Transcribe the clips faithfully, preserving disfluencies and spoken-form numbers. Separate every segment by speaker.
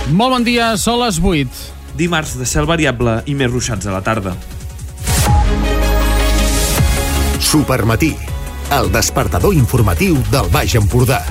Speaker 1: Molt bon dia, són les vuit.
Speaker 2: Dimarts de cel variable i més ruixats a la tarda.
Speaker 3: Supermatí, el despertador informatiu del Baix Empordà.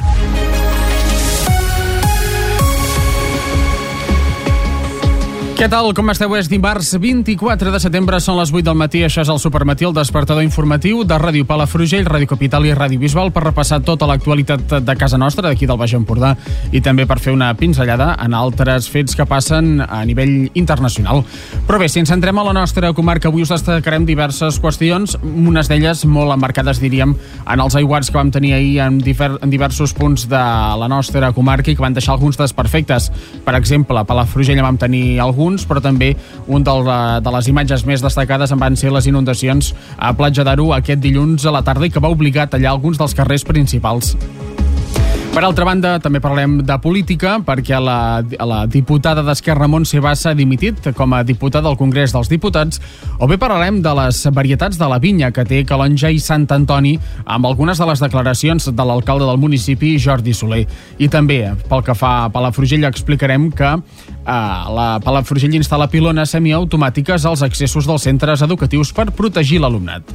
Speaker 1: Què tal, com esteu? És dimarts vint-i-quatre de setembre, són les vuit del matí, això és el Supermatí, el despertador informatiu de Ràdio Palafrugell, Ràdio Capital i Ràdio Bisbal per repassar tota l'actualitat de casa nostra, d'aquí del Baix Empordà, i també per fer una pinzellada en altres fets que passen a nivell internacional. Però bé, si ens centrem a la nostra comarca, avui us destacarem diverses qüestions, unes d'elles molt emmarcades, diríem, en els aiguats que vam tenir ahir en, difer- en diversos punts de la nostra comarca i que van deixar alguns desperfectes. Per exemple, a Palafrugell vam tenir alguns, però també un de, de les imatges més destacades en van ser les inundacions a Platja d'Aro aquest dilluns a la tarda i que va obligar a tallar alguns dels carrers principals. Per altra banda, també parlem de política, perquè la, la diputada d'Esquerra, Montse Bassa, ha dimitit com a diputada al Congrés dels Diputats, o bé parlarem de les varietats de la vinya que té Calonge i Sant Antoni, amb algunes de les declaracions de l'alcalde del municipi, Jordi Soler. I també, pel que fa a Palafrugell, explicarem que eh, la Palafrugell instal·la pilones semiautomàtiques als accessos dels centres educatius per protegir l'alumnat.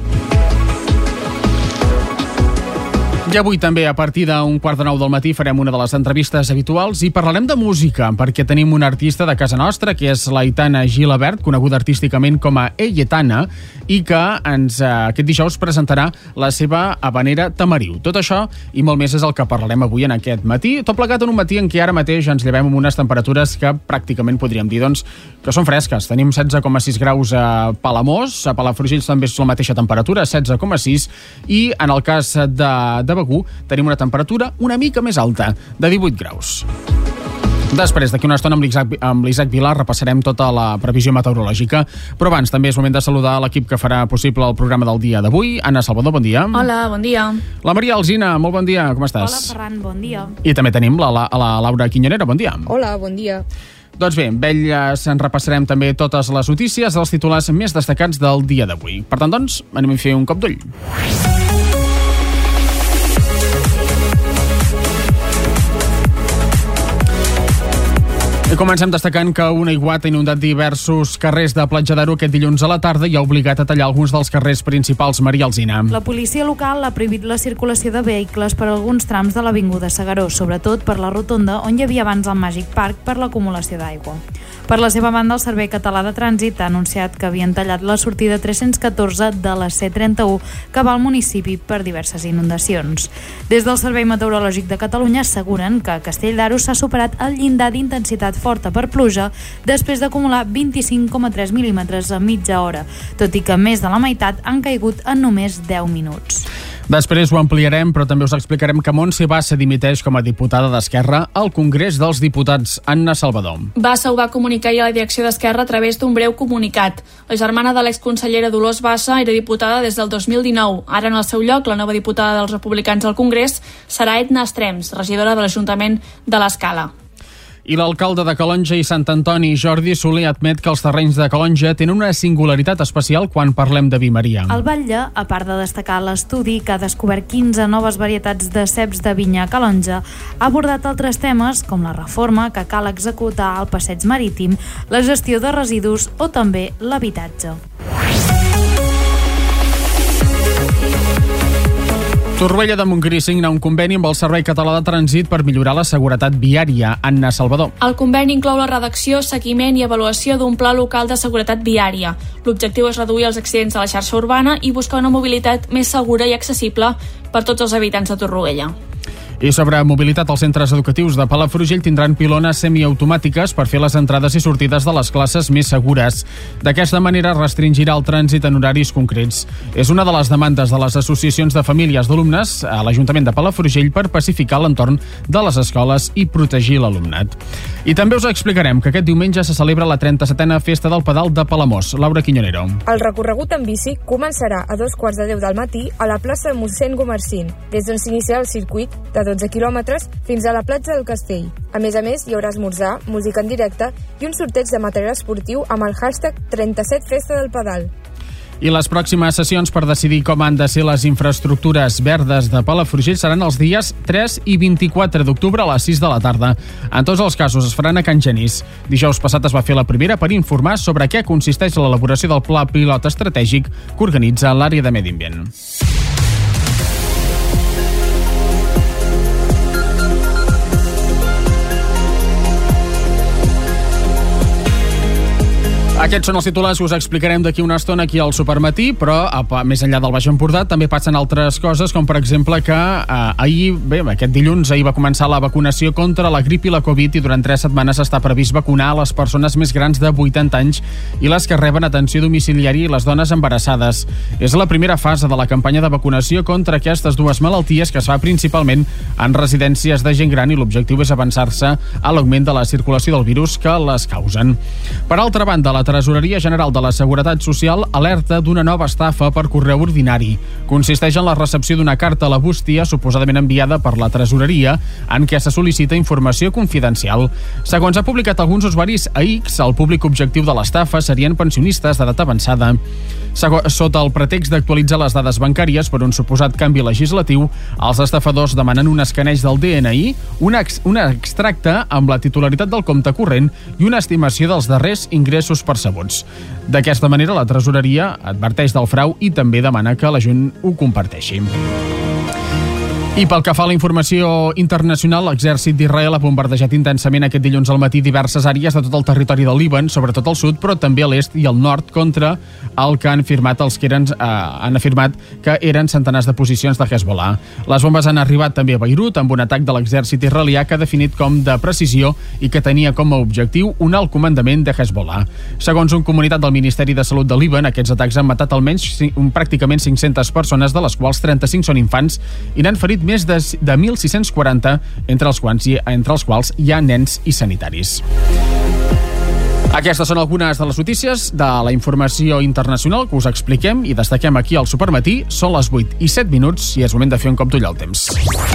Speaker 1: I avui també, a partir d'un quart de nou del matí, farem una de les entrevistes habituals i parlarem de música, perquè tenim una artista de casa nostra, que és l'Aitana Gilabert, coneguda artísticament com a Eyetana, i que ens, eh, aquest dijous presentarà la seva habanera Tamariu. Tot això i molt més és el que parlarem avui en aquest matí, tot plegat en un matí en què ara mateix ens llevem amb unes temperatures que pràcticament podríem dir doncs, que són fresques. Tenim setze coma sis graus a Palamós, a Palafrugell també és la mateixa temperatura, setze coma sis, i en el cas de, de Begur tenim una temperatura una mica més alta, de divuit graus. Després, d'aquí una estona, amb l'Isaac, amb l'Isaac Vilà repassarem tota la previsió meteorològica, però abans també és moment de saludar l'equip que farà possible el programa del dia d'avui. Anna Salvador, bon dia.
Speaker 4: Hola, bon dia.
Speaker 1: La Maria Alsina, molt bon dia, com estàs?
Speaker 4: Hola, Ferran, bon dia.
Speaker 1: I també tenim la, la, la Laura Quiñonera, bon dia.
Speaker 5: Hola, bon dia.
Speaker 1: Doncs bé, amb elles en repassarem també totes les notícies dels titulars més destacats del dia d'avui. Per tant, doncs, anem a fer un cop d'ull. I comencem destacant que un aiguat ha inundat diversos carrers de Platja d'Aro aquest dilluns a la tarda i ha obligat a tallar alguns dels carrers principals. Maria Alsina.
Speaker 4: La policia local ha prohibit la circulació de vehicles per alguns trams de l'avinguda Segaró, sobretot per la rotonda on hi havia abans el Magic Park per l'acumulació d'aigua. Per la seva banda, el Servei Català de Trànsit ha anunciat que havien tallat la sortida tres-cents catorze de la C trenta-u que va al municipi per diverses inundacions. Des del Servei Meteorològic de Catalunya asseguren que a Castell d'Aro s'ha superat el llindar d'intensitat forta per pluja després d'acumular vint-i-cinc coma tres mil·límetres a mitja hora, tot i que més de la meitat han caigut en només deu minuts.
Speaker 1: Després ho ampliarem, però també us explicarem que Montse Bassa dimiteix com a diputada d'Esquerra al Congrés dels Diputats. Anna Salvador.
Speaker 6: Bassa ho va comunicar ahir a la direcció d'Esquerra a través d'un breu comunicat. La germana de l'exconsellera Dolors Bassa era diputada des del dos mil dinou. Ara, en el seu lloc, la nova diputada dels republicans al Congrés serà Edna Estrems, regidora de l'Ajuntament de l'Escala.
Speaker 1: I l'alcalde de Calonge i Sant Antoni, Jordi Soler, admet que els terrenys de Calonge tenen una singularitat especial quan parlem de vi Maria.
Speaker 4: El batlle, a part de destacar l'estudi que ha descobert quinze noves varietats de ceps de vinya a Calonge, ha abordat altres temes com la reforma que cal executar al passeig marítim, la gestió de residus o també l'habitatge.
Speaker 1: Torroella de Montgrí signa un conveni amb el Servei Català de Trànsit per millorar la seguretat viària. Anna Salvador.
Speaker 6: El conveni inclou la redacció, seguiment i avaluació d'un pla local de seguretat viària. L'objectiu és reduir els accidents a la xarxa urbana i buscar una mobilitat més segura i accessible per tots els habitants de Torroella.
Speaker 1: I sobre mobilitat, els centres educatius de Palafrugell tindran pilones semiautomàtiques per fer les entrades i sortides de les classes més segures. D'aquesta manera restringirà el trànsit en horaris concrets. És una de les demandes de les associacions de famílies d'alumnes a l'Ajuntament de Palafrugell per pacificar l'entorn de les escoles i protegir l'alumnat. I també us explicarem que aquest diumenge se celebra la trenta-setena Festa del Pedal de Palamós. Laura Quiñonero.
Speaker 5: El recorregut en bici començarà a dos quarts de deu del matí a la plaça Mossèn Gomercín, des d'on s'iniciarà el circuit de dotze quilòmetres fins a la platja del Castell. A més a més, hi haurà esmorzar, música en directe i un sorteig de material esportiu amb el hashtag trenta-set Festa del Pedal.
Speaker 1: I les pròximes sessions per decidir com han de ser les infraestructures verdes de Palafrugell seran els dies tres i vint-i-quatre d'octubre a les sis de la tarda. En tots els casos es faran a Can Genís. Dijous passat es va fer la primera per informar sobre què consisteix l'elaboració del pla pilot estratègic que organitza l'àrea de Medi Ambient. Aquests són els titulars que us explicarem d'aquí una estona aquí al Supermatí, però a, més enllà del Baix Empordà també passen altres coses, com per exemple que eh, ahir, bé, aquest dilluns, ahir va començar la vacunació contra la grip i la Covid i durant tres setmanes està previst vacunar a les persones més grans de vuitanta anys i les que reben atenció domiciliària i les dones embarassades. És la primera fase de la campanya de vacunació contra aquestes dues malalties que es fa principalment en residències de gent gran i l'objectiu és avançar-se a l'augment de la circulació del virus que les causen. Per altra banda, la Tresoreria General de la Seguretat Social alerta d'una nova estafa per correu ordinari. Consisteix en la recepció d'una carta a la bústia suposadament enviada per la Tresoreria en què se sol·licita informació confidencial. Segons ha publicat alguns usuaris a X, el públic objectiu de l'estafa serien pensionistes d'edat avançada. Sota el pretext d'actualitzar les dades bancàries per un suposat canvi legislatiu, els estafadors demanen un escaneig del D N I, un, ex, un extracte amb la titularitat del compte corrent i una estimació dels darrers ingressos percebuts. D'aquesta manera, la Tresoreria adverteix del frau i també demana que la gent ho comparteixi. I pel que fa a la informació internacional, l'exèrcit d'Israel ha bombardejat intensament aquest dilluns al matí diverses àrees de tot el territori del Líban, sobretot al sud, però també a l'est i al nord, contra el que han afirmat els que eren, eh, han afirmat que eren centenars de posicions de Hezbollah. Les bombes han arribat també a Beirut amb un atac de l'exèrcit israelià que ha definit com de precisió i que tenia com a objectiu un alt comandament de Hezbollah. Segons un comunicat del Ministeri de Salut de Líban, aquests atacs han matat almenys un, pràcticament cinc-centes persones, de les quals trenta-cinc són infants, i n'han ferit més de, de mil sis-cents quaranta, entre els, quals, entre els quals hi ha nens i sanitaris. Aquestes són algunes de les notícies de la informació internacional que us expliquem i destaquem aquí al Supermatí. Són les vuit i set minuts i és moment de fer un cop d'ull al temps.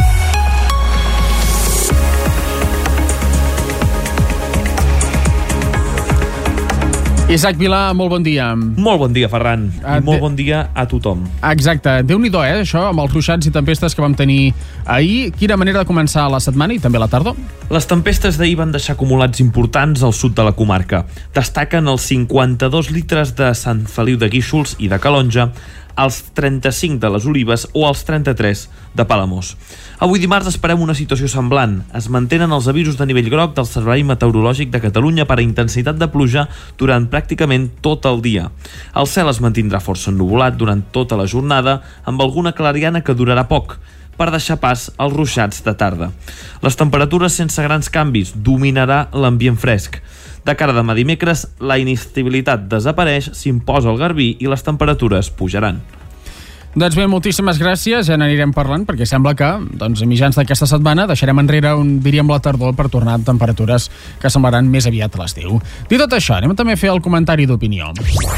Speaker 1: Isaac Vilà, molt bon dia.
Speaker 2: Molt bon dia, Ferran. I molt bon dia a tothom.
Speaker 1: Exacte. Déu-n'hi-do, eh, això, amb els ruixats i tempestes que vam tenir ahir. Quina manera de començar la setmana i també la tardor?
Speaker 2: Les tempestes d'ahir van deixar acumulats importants al sud de la comarca. Destaquen els cinquanta-dos litres de Sant Feliu de Guíxols i de Calonja, els trenta-cinc de les Olives o els trenta-tres de Palamós. Avui dimarts esperem una situació semblant. Es mantenen els avisos de nivell groc del Servei Meteorològic de Catalunya per a intensitat de pluja durant pràcticament tot el dia. El cel es mantindrà força ennuvolat durant tota la jornada, amb alguna clariana que durarà poc, per deixar pas als ruixats de tarda. Les temperatures sense grans canvis, dominarà l'ambient fresc. De cara a demà dimecres, la inestabilitat desapareix, s'imposa el garbí i les temperatures pujaran.
Speaker 1: Doncs bé, moltíssimes gràcies, ja n'anirem parlant, perquè sembla que doncs, a mitjans d'aquesta setmana deixarem enrere, un, diríem, la tardor per tornar a temperatures que semblaran més aviat a l'estiu. Dit tot això, anem també a fer el comentari d'opinió.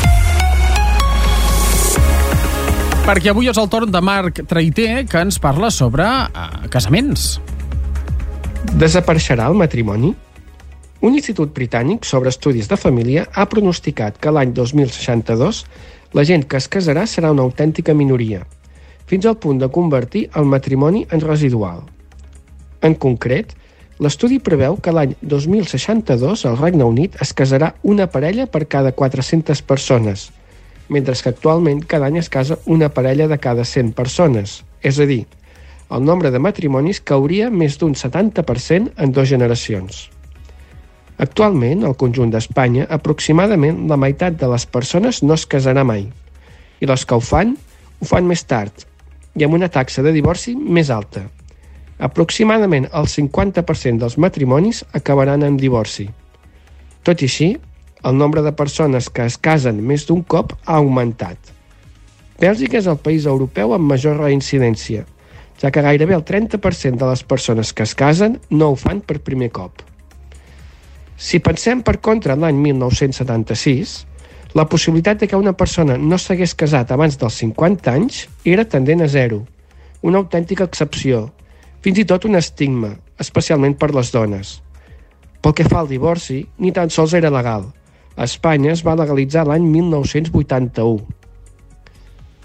Speaker 1: Perquè avui és el torn de Marc Traiter, que ens parla sobre uh, casaments.
Speaker 7: Desapareixerà el matrimoni? Un institut britànic sobre estudis de família ha pronosticat que l'any dos mil seixanta-dos la gent que es casarà serà una autèntica minoria, fins al punt de convertir el matrimoni en residual. En concret, l'estudi preveu que l'any dos mil seixanta-dos al Regne Unit es casarà una parella per cada quatre-centes persones, mentre que actualment cada any es casa una parella de cada cent persones, és a dir, el nombre de matrimonis cauria més d'un setanta per cent en dues generacions. Actualment, al conjunt d'Espanya, aproximadament la meitat de les persones no es casarà mai, i les que ho fan, ho fan més tard, i amb una taxa de divorci més alta. Aproximadament el cinquanta per cent dels matrimonis acabaran en divorci. Tot i així, el nombre de persones que es casen més d'un cop ha augmentat. Bèlgica és el país europeu amb major reincidència, ja que gairebé el trenta per cent de les persones que es casen no ho fan per primer cop. Si pensem, per contra, en l'any mil nou-cents setanta-sis, la possibilitat de que una persona no s'hagués casat abans dels cinquanta anys era tendent a zero, una autèntica excepció, fins i tot un estigma, especialment per les dones. Pel que fa al divorci, ni tan sols era legal. A Espanya es va legalitzar l'any mil nou-cents vuitanta-u.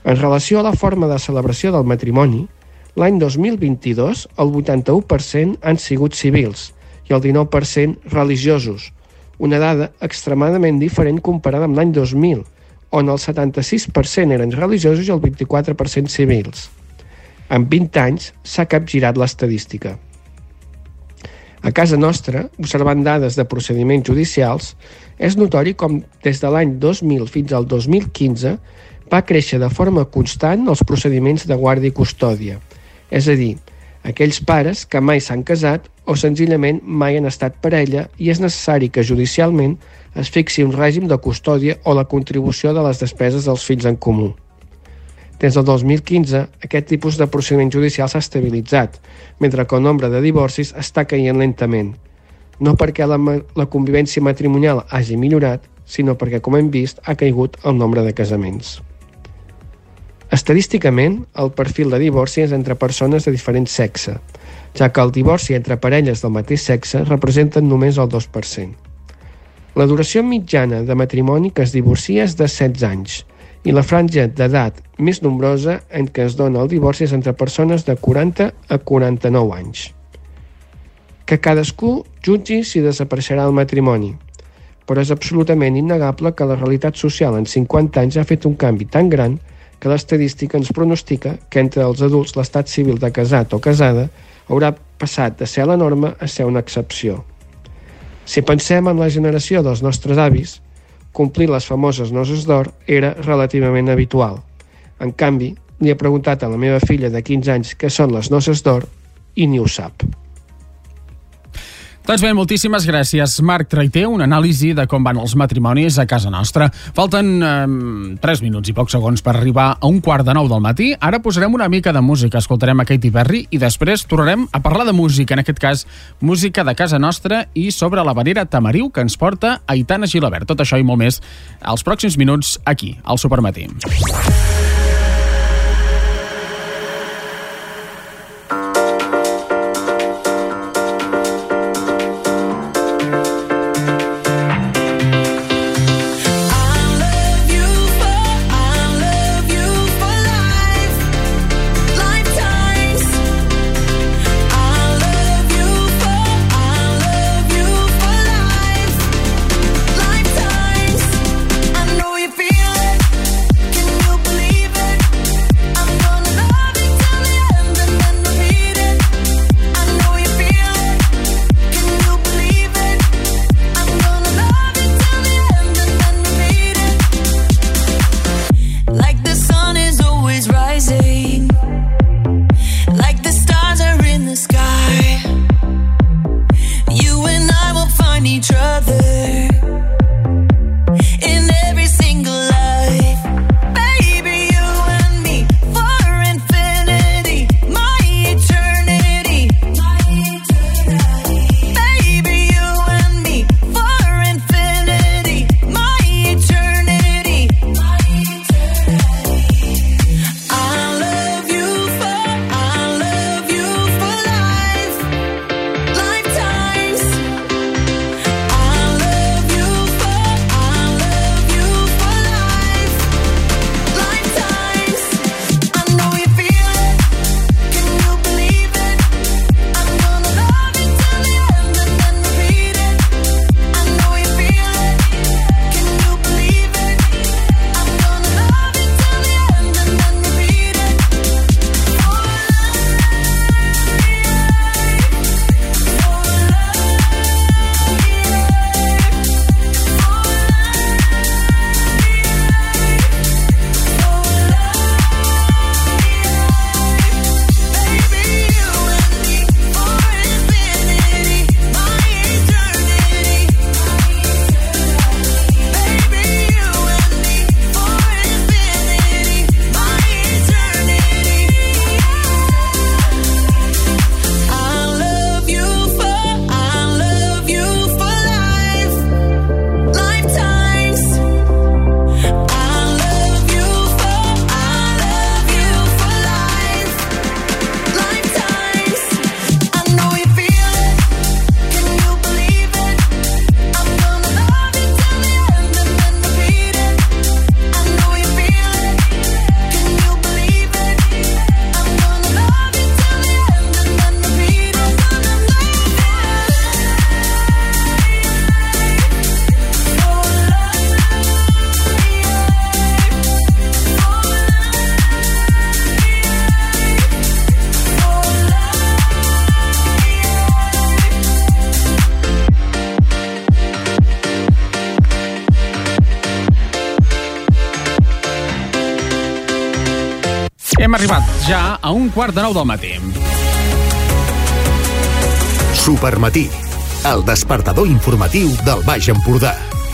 Speaker 7: En relació a la forma de celebració del matrimoni, l'any dos mil vint-i-dos el vuitanta-u per cent han sigut civils i el dinou per cent religiosos, una dada extremadament diferent comparada amb l'any dos mil, on el setanta-sis per cent eren religiosos i el vint-i-quatre per cent civils. En vint anys s'ha capgirat l'estadística. A casa nostra, observant dades de procediments judicials, és notori com des de l'any dos mil fins al dos mil quinze va créixer de forma constant els procediments de guàrdia i custòdia, és a dir, aquells pares que mai s'han casat o senzillament mai han estat parella i és necessari que judicialment es fixi un règim de custòdia o la contribució de les despeses dels fills en comú. Des del dos mil quinze, aquest tipus de procediment judicial s'ha estabilitzat, mentre que el nombre de divorcis està caient lentament, no perquè la, la convivència matrimonial hagi millorat, sinó perquè, com hem vist, ha caigut el nombre de casaments. Estadísticament, el perfil de divorci és entre persones de diferent sexe, ja que el divorci entre parelles del mateix sexe representen només el dos per cent. La duració mitjana de matrimoni que es divorcia és de setze anys, i la franja d'edat més nombrosa en què es dona el divorci és entre persones de quaranta a quaranta-nou anys. Que cadascú jutgi si desapareixerà el matrimoni, però és absolutament innegable que la realitat social en cinquanta anys ha fet un canvi tan gran que l'estadística ens pronostica que entre els adults l'estat civil de casat o casada haurà passat de ser la norma a ser una excepció. Si pensem en la generació dels nostres avis, complir les famoses noces d'or era relativament habitual. En canvi, li he preguntat a la meva filla de quinze anys què són les noces d'or i ni ho sap.
Speaker 1: Doncs bé, moltíssimes gràcies, Marc Traiter, una anàlisi de com van els matrimonis a casa nostra. Falten eh, tres minuts i pocs segons per arribar a un quart de nou del matí. Ara posarem una mica de música, escoltarem a Katy Perry i després tornarem a parlar de música, en aquest cas música de casa nostra i sobre la Vanera Tamariu que ens porta Aitana Gilabert. Tot això i molt més als pròxims minuts aquí, al Supermatí.
Speaker 8: Believe
Speaker 1: Hem arribat ja a un quart de nou del matí.
Speaker 3: Supermatí, el despertador informatiu del Baix Empordà.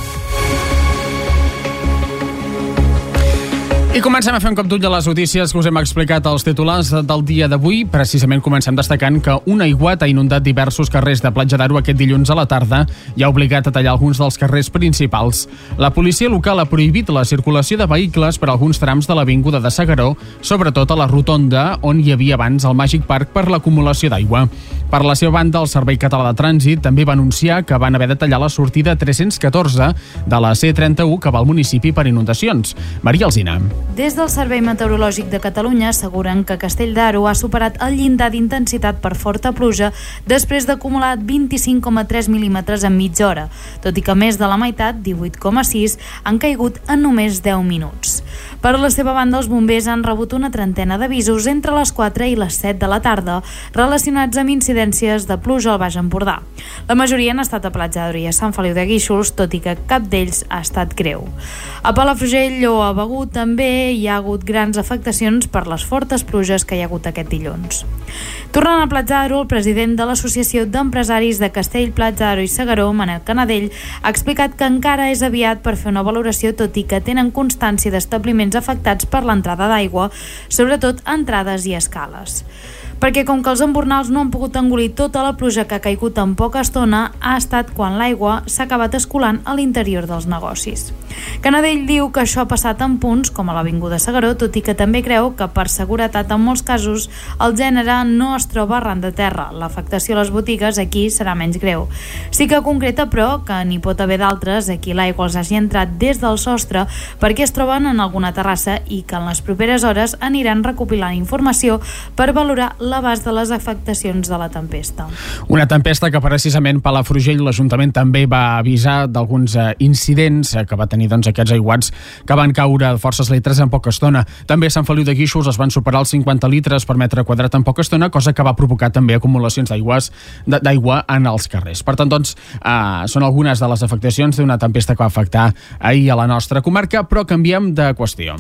Speaker 1: I comencem a fer un cop d'ull a les notícies que us hem explicat als titulars del dia d'avui. Precisament comencem destacant que un aiguat ha inundat diversos carrers de Platja d'Aro aquest dilluns a la tarda i ha obligat a tallar alguns dels carrers principals. La policia local ha prohibit la circulació de vehicles per alguns trams de l'avinguda de S'Agaró, sobretot a la rotonda on hi havia abans el Màgic Park per l'acumulació d'aigua. Per la seva banda, el Servei Català de Trànsit també va anunciar que van haver de tallar la sortida tres-cents catorze de la C trenta-u que va al municipi per inundacions. Maria Alsina.
Speaker 4: Des del Servei Meteorològic de Catalunya asseguren que Castell d'Aro ha superat el llindar d'intensitat per forta pluja després d'acumular vint-i-cinc coma tres mil·límetres en mitja hora, tot i que més de la meitat, divuit coma sis, han caigut en només deu minuts. Per la seva banda, els bombers han rebut una trentena d'avisos entre les quatre i les set de la tarda relacionats amb incidències de pluja al Baix Empordà. La majoria han estat a Platja d'Aro i a Sant Feliu de Guíxols, tot i que cap d'ells ha estat greu. A Palafrugell o a Begur també hi ha hagut grans afectacions per les fortes pluges que hi ha hagut aquest dilluns. Tornant a Platja d'Aro, el president de l'Associació d'Empresaris de Castell, Platja d'Aro i S'Agaró, Manel Canadell, ha explicat que encara és aviat per fer una valoració, tot i que tenen constància d'establiments afectats per l'entrada d'aigua, sobretot entrades i escales. Perquè com que els embornals no han pogut engolir tota la pluja que ha caigut en poca estona, ha estat quan l'aigua s'ha acabat escolant a l'interior dels negocis. Canadell diu que això ha passat en punts com a l'Avinguda S'Agaró, tot i que també creu que per seguretat en molts casos el gènere no es troba arran de terra. L'afectació a les botigues aquí serà menys greu. Sí que concreta, però, que n'hi pot haver d'altres a qui l'aigua els hagi entrat des del sostre perquè es troben en alguna terrassa i que en les properes hores aniran recopilant informació per valorar l'abast de les afectacions de la tempesta.
Speaker 1: Una tempesta que precisament Palafrugell l'Ajuntament també va avisar d'alguns eh, incidents eh, que va tenir doncs, aquests aiguats que van caure forces litres en poca estona. També a Sant Feliu de Guíxols es van superar els cinquanta litres per metre quadrat en poca estona, cosa que va provocar també acumulacions d'aigües d'aigua en els carrers. Per tant, doncs, eh, són algunes de les afectacions d'una tempesta que va afectar ahir a la nostra comarca, però canviem de qüestió.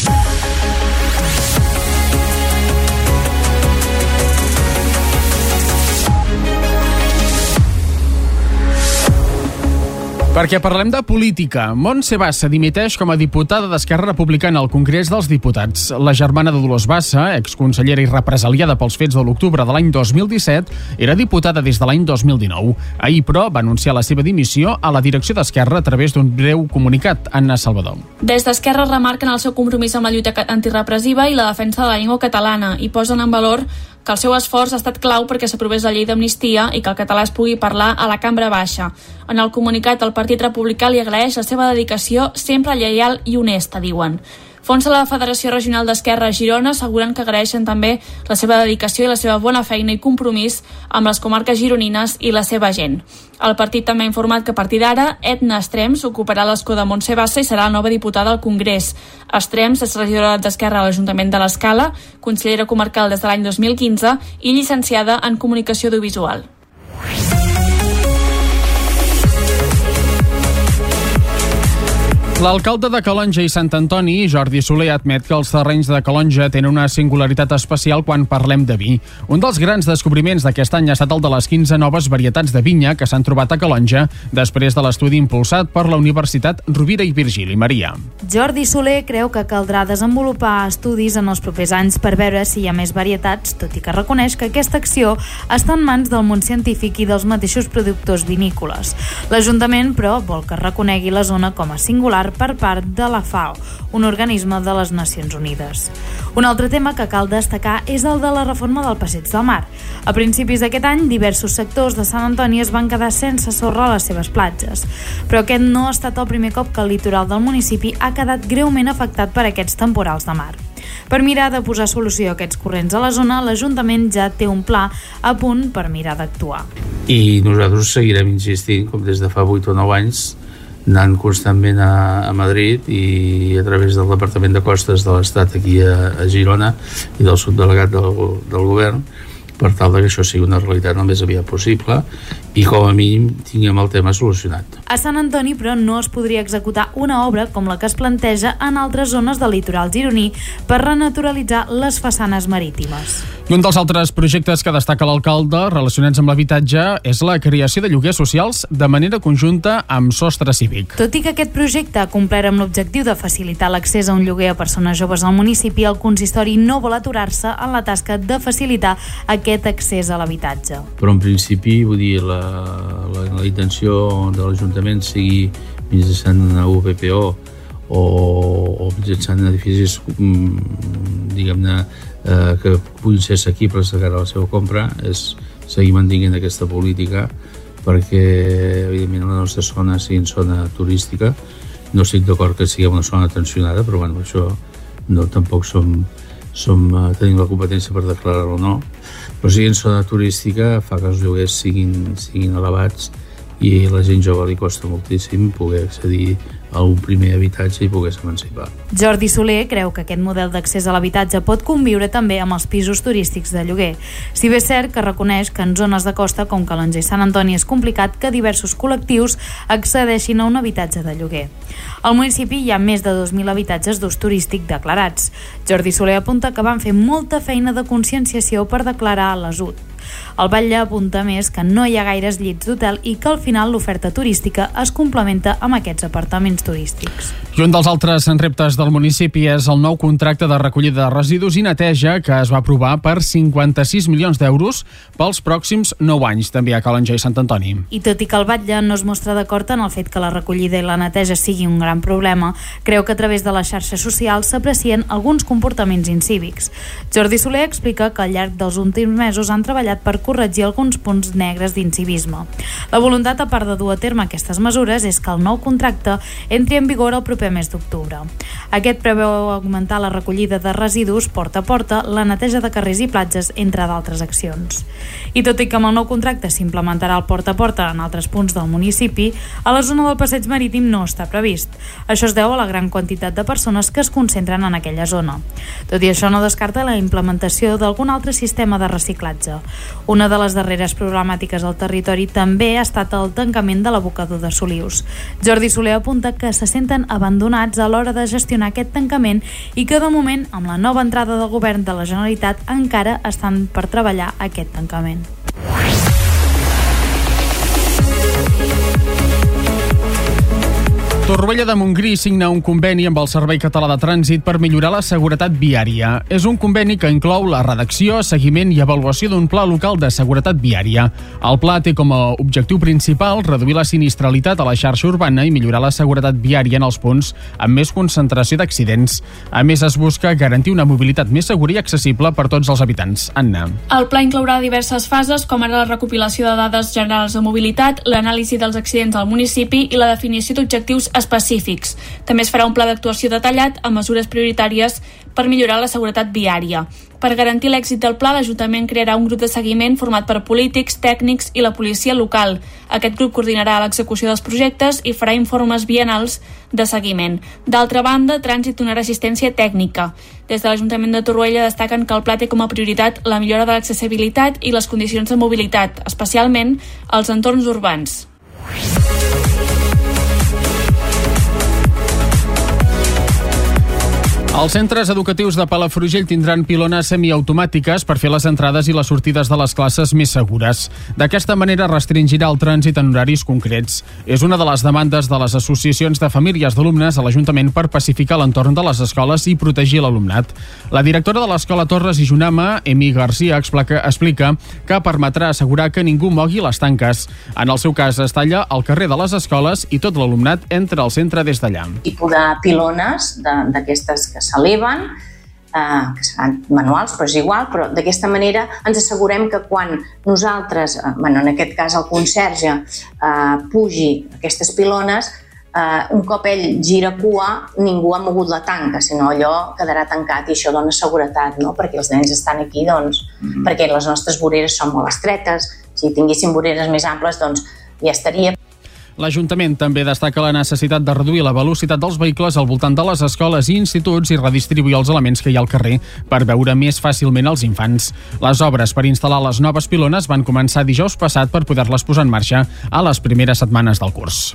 Speaker 1: Perquè parlem de política. Montse Bassa dimiteix com a diputada d'Esquerra Republicana al Congrés dels Diputats. La germana de Dolors Bassa, exconsellera i represaliada pels fets de l'octubre de l'any dos mil disset, era diputada des de l'any dos mil dinou. Ahir, però, va anunciar la seva dimissió a la direcció d'Esquerra a través d'un breu comunicat. Anna Salvador.
Speaker 6: Des d'Esquerra remarquen el seu compromís amb la lluita antirepressiva i la defensa de la llengua catalana i posen en valor que el seu esforç ha estat clau perquè s'aprovés la llei d'amnistia i que el català es pugui parlar a la cambra baixa. En el comunicat, el Partit Republicà li agraeix la seva dedicació sempre lleial i honesta, diuen. Fons de la Federació Regional d'Esquerra a Girona asseguren que agraeixen també la seva dedicació i la seva bona feina i compromís amb les comarques gironines i la seva gent. El partit també ha informat que a partir d'ara Edna Estrems ocuparà l'escó de Montse Bassa i serà la nova diputada al Congrés. Estrems és regidora d'Esquerra a l'Ajuntament de l'Escala, consellera comarcal des de l'any dos mil quinze i llicenciada en Comunicació Audiovisual.
Speaker 1: L'alcalde de Calonja i Sant Antoni, Jordi Soler, admet que els terrenys de Calonja tenen una singularitat especial quan parlem de vi. Un dels grans descobriments d'aquest any ha estat el de les quinze noves varietats de vinya que s'han trobat a Calonja després de l'estudi impulsat per la Universitat Rovira i Virgili. Maria.
Speaker 4: Jordi Soler creu que caldrà desenvolupar estudis en els propers anys per veure si hi ha més varietats, tot i que reconeix que aquesta acció està en mans del món científic i dels mateixos productors vinícoles. L'Ajuntament, però, vol que reconegui la zona com a singular per part de la FAO, un organisme de les Nacions Unides. Un altre tema que cal destacar és el de la reforma del Passeig del Mar. A principis d'aquest any, diversos sectors de Sant Antoni es van quedar sense sorra a les seves platges. Però aquest no ha estat el primer cop que el litoral del municipi ha quedat greument afectat per aquests temporals de mar. Per mirar de posar solució a aquests corrents a la zona, l'Ajuntament ja té un pla a punt per mirar d'actuar.
Speaker 8: I nosaltres seguirem insistint, com des de fa vuit o nou anys, anant constantment a, a Madrid i a través del Departament de Costes de l'Estat aquí a, a Girona i del subdelegat del, del govern per tal que això sigui una realitat el més aviat possible i com a mínim tinguem el tema solucionat.
Speaker 4: A Sant Antoni, però, no es podria executar una obra com la que es planteja en altres zones del litoral gironí per renaturalitzar les façanes marítimes.
Speaker 1: I un dels altres projectes que destaca l'alcalde relacionats amb l'habitatge és la creació de lloguers socials de manera conjunta amb Sostre Cívic.
Speaker 4: Tot i que aquest projecte ha complert amb l'objectiu de facilitar l'accés a un lloguer a persones joves al municipi, el consistori no vol aturar-se en la tasca de facilitar aquest accés a l'habitatge.
Speaker 8: Però en principi, vull dir, la, la, la intenció de l'Ajuntament sigui mitjançant una U P P O o, o mitjançant edificis, diguem-ne, eh, que puguin ser assequibles de cara a la seva compra, és seguir mantenint aquesta política perquè, evidentment, la nostra zona sigui zona turística. No estic d'acord que sigui una zona tensionada, però bueno, això no, tampoc som, som, tenim la competència per declarar-ho o no. Però sigui en zona turística fa que els lloguers siguin, siguin elevats i la gent jove li costa moltíssim poder accedir a un primer habitatge i poder s'emancipar.
Speaker 4: Jordi Soler creu que aquest model d'accés a l'habitatge pot conviure també amb els pisos turístics de lloguer. Si bé és cert que reconeix que en zones de costa com Calonge i Sant Antoni és complicat que diversos col·lectius accedeixin a un habitatge de lloguer. Al municipi hi ha més de dos mil habitatges d'ús turístic declarats. Jordi Soler apunta que van fer molta feina de conscienciació per declarar a l'A S U T. El Batlle apunta més que no hi ha gaires llits d'hotel i que al final l'oferta turística es complementa amb aquests apartaments turístics.
Speaker 1: I un dels altres reptes del municipi és el nou contracte de recollida de residus i neteja que es va aprovar per cinquanta-sis milions d'euros pels pròxims nou anys, també a Calonge i Sant Antoni.
Speaker 4: I tot i que el Batlle no es mostra d'acord en el fet que la recollida i la neteja sigui un gran problema, creu que a través de les xarxes socials s'aprecien alguns comportaments incívics. Jordi Soler explica que al llarg dels últims mesos han treballat per corregir alguns punts negres d'incivisme. La voluntat, a part de dur a terme aquestes mesures, és que el nou contracte entri en vigor el proper mes d'octubre. Aquest preveu augmentar la recollida de residus porta a porta, la neteja de carrers i platges, entre d'altres accions. I tot i que amb el nou contracte s'implementarà el porta a porta en altres punts del municipi, a la zona del passeig marítim no està previst. Això es deu a la gran quantitat de persones que es concentren en aquella zona. Tot i això, no descarta la implementació d'algun altre sistema de reciclatge. Una de les darreres problemàtiques al territori també ha estat el tancament de l'abocador de Solius. Jordi Soler apunta que se senten abandonats a l'hora de gestionar aquest tancament i que de moment, amb la nova entrada del govern de la Generalitat, encara estan per treballar aquest tancament.
Speaker 1: Torroella de Montgrí signa un conveni amb el Servei Català de Trànsit per millorar la seguretat viària. És un conveni que inclou la redacció, seguiment i avaluació d'un pla local de seguretat viària. El pla té com a objectiu principal reduir la sinistralitat a la xarxa urbana i millorar la seguretat viària en els punts amb més concentració d'accidents. A més, es busca garantir una mobilitat més segura i accessible per tots els habitants. Anna.
Speaker 6: El pla inclourà diverses fases, com ara la recopilació de dades generals de mobilitat, l'anàlisi dels accidents al municipi i la definició d'objectius específics. També es farà un pla d'actuació detallat amb mesures prioritàries per millorar la seguretat viària. Per garantir l'èxit del pla, l'Ajuntament crearà un grup de seguiment format per polítics, tècnics i la policia local. Aquest grup coordinarà l'execució dels projectes i farà informes biennals de seguiment. D'altra banda, Trànsit donarà assistència tècnica. Des de l'Ajuntament de Torroella destaquen que el pla té com a prioritat la millora de l'accessibilitat i les condicions de mobilitat, especialment als entorns urbans.
Speaker 1: Els centres educatius de Palafrugell tindran pilones semiautomàtiques per fer les entrades i les sortides de les classes més segures. D'aquesta manera restringirà el trànsit en horaris concrets. És una de les demandes de les associacions de famílies d'alumnes a l'Ajuntament per pacificar l'entorn de les escoles i protegir l'alumnat. La directora de l'Escola Torres i Junama, Emi Garcia, explica, explica que permetrà assegurar que ningú mogui les tanques. En el seu cas, es talla el carrer de les escoles i tot l'alumnat entra al centre des d'allà.
Speaker 9: I posar pilones d'aquestes que s'eleven, eh, que seran manuals, però és igual, però d'aquesta manera ens assegurem que quan nosaltres, eh, bueno, en aquest cas el conserge, eh, pugi aquestes pilones, eh, un cop ell gira cua, ningú ha mogut la tanca, sinó allò quedarà tancat i això dona seguretat, no? Perquè els nens estan aquí, doncs, mm-hmm. perquè les nostres voreres són molt estretes, si tinguéssim voreres més amples, doncs ja estaria.
Speaker 1: L'Ajuntament també destaca la necessitat de reduir la velocitat dels vehicles al voltant de les escoles i instituts i redistribuir els elements que hi ha al carrer per veure més fàcilment els infants. Les obres per instal·lar les noves pilones van començar dijous passat per poder-les posar en marxa a les primeres setmanes del curs.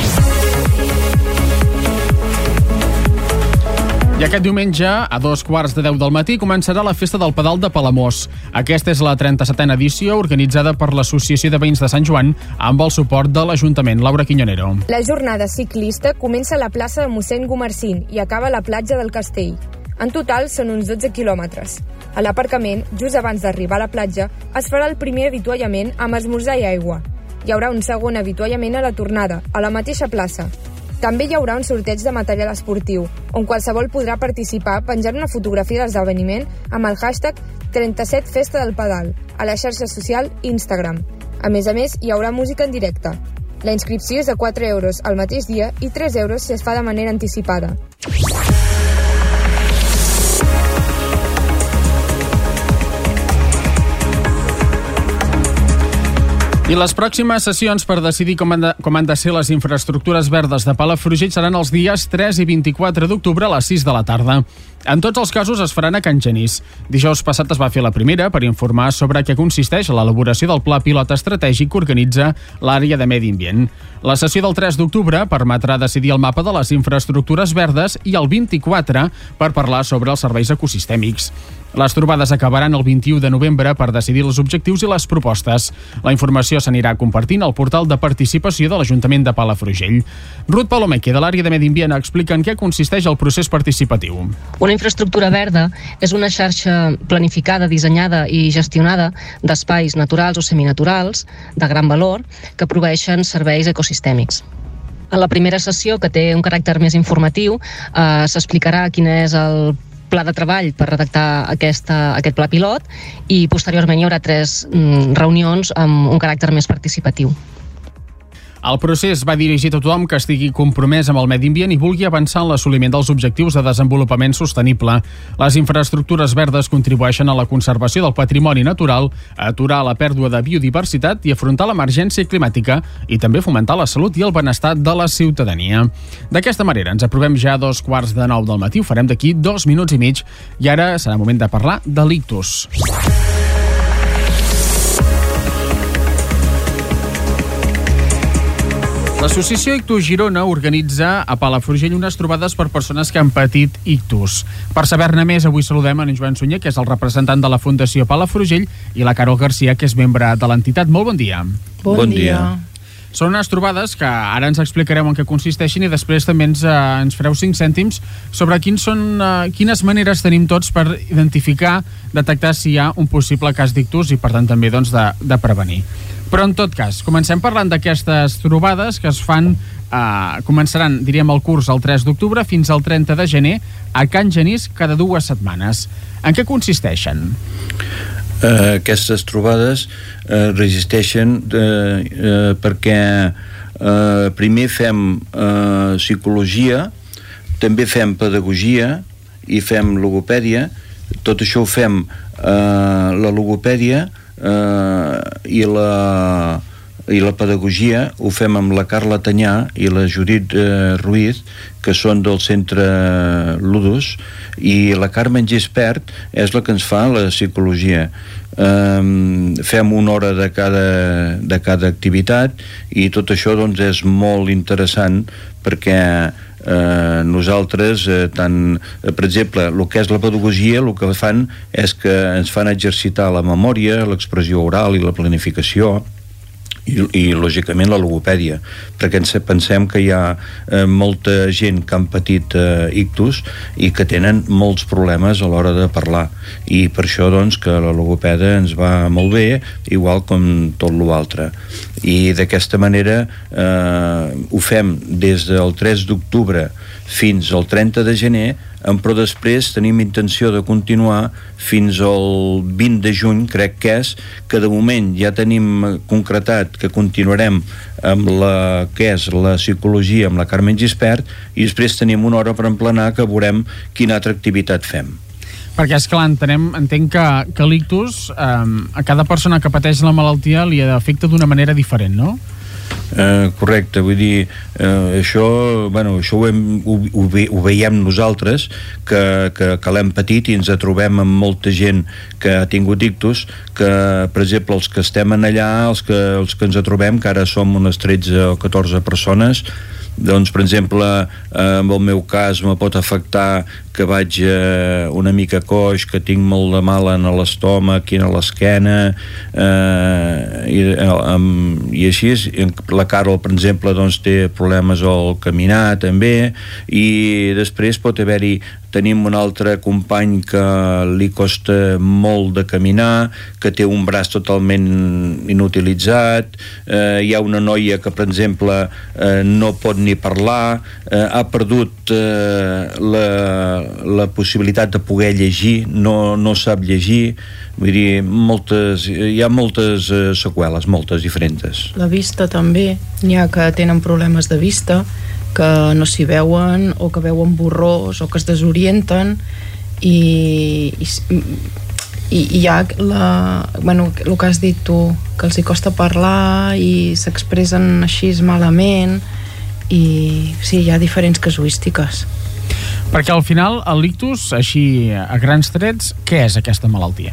Speaker 1: I aquest diumenge, a dos quarts de deu del matí, començarà la Festa del Pedal de Palamós. Aquesta és la trenta-setena edició organitzada per l'Associació de Veïns de Sant Joan amb el suport de l'Ajuntament. Laura Quiñonero.
Speaker 5: La jornada ciclista comença a la plaça de mossèn Gumersin i acaba a la platja del Castell. En total són uns dotze quilòmetres. A l'aparcament, just abans d'arribar a la platja, es farà el primer avituallament amb esmorzar i aigua. Hi haurà un segon avituallament a la tornada, a la mateixa plaça. També hi haurà un sorteig de material esportiu, on qualsevol podrà participar penjant una fotografia de l'esdeveniment amb el hashtag trenta-set Festa del Pedal a la xarxa social Instagram. A més a més, hi haurà música en directe. La inscripció és de quatre euros al mateix dia i tres euros si es fa de manera anticipada.
Speaker 1: I les pròximes sessions per decidir com han, de, com han de ser les infraestructures verdes de Palafrugell seran els dies tres i vint-i-quatre d'octubre a les sis de la tarda. En tots els casos es faran a Can Genís. Dijous passat es va fer la primera per informar sobre què consisteix l'elaboració del pla pilot estratègic que organitza l'àrea de Medi Ambient. La sessió del tres d'octubre permetrà decidir el mapa de les infraestructures verdes i el vint-i-quatre per parlar sobre els serveis ecosistèmics. Les trobades acabaran el vint-i-u de novembre per decidir els objectius i les propostes. La informació s'anirà compartint al portal de participació de l'Ajuntament de Palafrugell. Ruth Palomeque, de l'àrea de Medi Ambient, explica en què consisteix el procés participatiu.
Speaker 10: Una infraestructura verda és una xarxa planificada, dissenyada i gestionada d'espais naturals o seminaturals de gran valor que proveeixen serveis ecosistèmics. En la primera sessió, que té un caràcter més informatiu, eh, s'explicarà quin és el pla de treball per redactar aquesta, aquest pla pilot i posteriorment hi haurà tres mm, reunions amb un caràcter més participatiu.
Speaker 1: El procés va dirigit a tothom que estigui compromès amb el medi ambient i vulgui avançar en l'assoliment dels objectius de desenvolupament sostenible. Les infraestructures verdes contribueixen a la conservació del patrimoni natural, a aturar la pèrdua de biodiversitat i afrontar l'emergència climàtica i també fomentar la salut i el benestar de la ciutadania. D'aquesta manera ens aprovem ja a dos quarts de nou del matí, ho farem d'aquí dos minuts i mig i ara serà moment de parlar de l'ictus. L'associació Ictus Girona organitza a Palafrugell unes trobades per persones que han patit ictus. Per saber-ne més, avui saludem en Joan Sunyer, que és el representant de la Fundació Palafrugell, i la Carol Garcia, que és membre de l'entitat. Molt bon dia.
Speaker 11: Bon, bon dia.
Speaker 1: Són unes trobades que ara ens explicarem en què consisteixen i després també ens, eh, ens fareu cinc cèntims sobre quins són, eh, quines maneres tenim tots per identificar, detectar si hi ha un possible cas d'ictus i per tant també doncs, de, de prevenir. Però en tot cas, comencem parlant d'aquestes trobades que es fan, eh, començaran, diríem, el curs el tres d'octubre fins al trenta de gener a Can Genís cada dues setmanes. En què consisteixen?
Speaker 11: Uh, aquestes trobades uh, resisteixen uh, uh, perquè uh, primer fem uh, psicologia, també fem pedagogia i fem logopèdia. Tot això ho fem uh, la logopèdia uh, i la i la pedagogia ho fem amb la Carla Tanyà i la Judit eh, Ruiz, que són del centre Ludus, i la Carmen Gispert és la que ens fa la psicologia. Um, fem una hora de cada, de cada activitat i tot això doncs, és molt interessant perquè eh, nosaltres eh, tant, eh, per exemple, el que és la pedagogia, el que fan és que ens fan exercitar la memòria, l'expressió oral i la planificació i, i lògicament la logopèdia, perquè ens pensem que hi ha eh, molta gent que han patit eh, ictus i que tenen molts problemes a l'hora de parlar, i per això doncs que la logopèdia ens va molt bé, igual com tot l'altre. I d'aquesta manera eh, ho fem des del tres d'octubre fins al trenta de gener, però després tenim intenció de continuar fins al vint de juny, crec que és, que de moment ja tenim concretat que continuarem amb la que és la psicologia amb la Carmen Gispert, i després tenim una hora per emplenar que veurem quina altra activitat fem.
Speaker 1: Perquè, esclar, entenem, entenc que, que l'ictus eh, a cada persona que pateix la malaltia li afecta d'una manera diferent, no?
Speaker 11: Uh, correcte, vull dir uh, això, bueno, això ho, hem, ho, ho, ve, ho veiem nosaltres que, que, que l'hem patit i ens trobem amb molta gent que ha tingut ictus, que per exemple els que estem en allà, els que, els que ens trobem, que ara som unes tretze o catorze persones, doncs per exemple eh, en el meu cas me pot afectar que vaig eh, una mica coix, que tinc molt de mal en l'estómac i a l'esquena, eh, i, eh, i així la Carol per exemple doncs té problemes al caminar també, i després pot haver-hi, tenim un altre company que li costa molt de caminar, que té un braç totalment inutilitzat, eh, hi ha una noia que per exemple eh, no pot ni parlar, eh, ha perdut eh, la la possibilitat de poder llegir, no, no sap llegir, vull dir, moltes, hi ha moltes eh, seqüeles, moltes diferents.
Speaker 12: La vista també, n'hi ha que tenen problemes de vista, que no s'hi veuen, o que veuen borrós, o que es desorienten, i, i, i hi ha la, bueno, el que has dit tu, que els hi costa parlar i s'expressen així malament, i sí, hi ha diferents casuístiques.
Speaker 1: Perquè al final el ictus, així a grans trets, què és aquesta malaltia?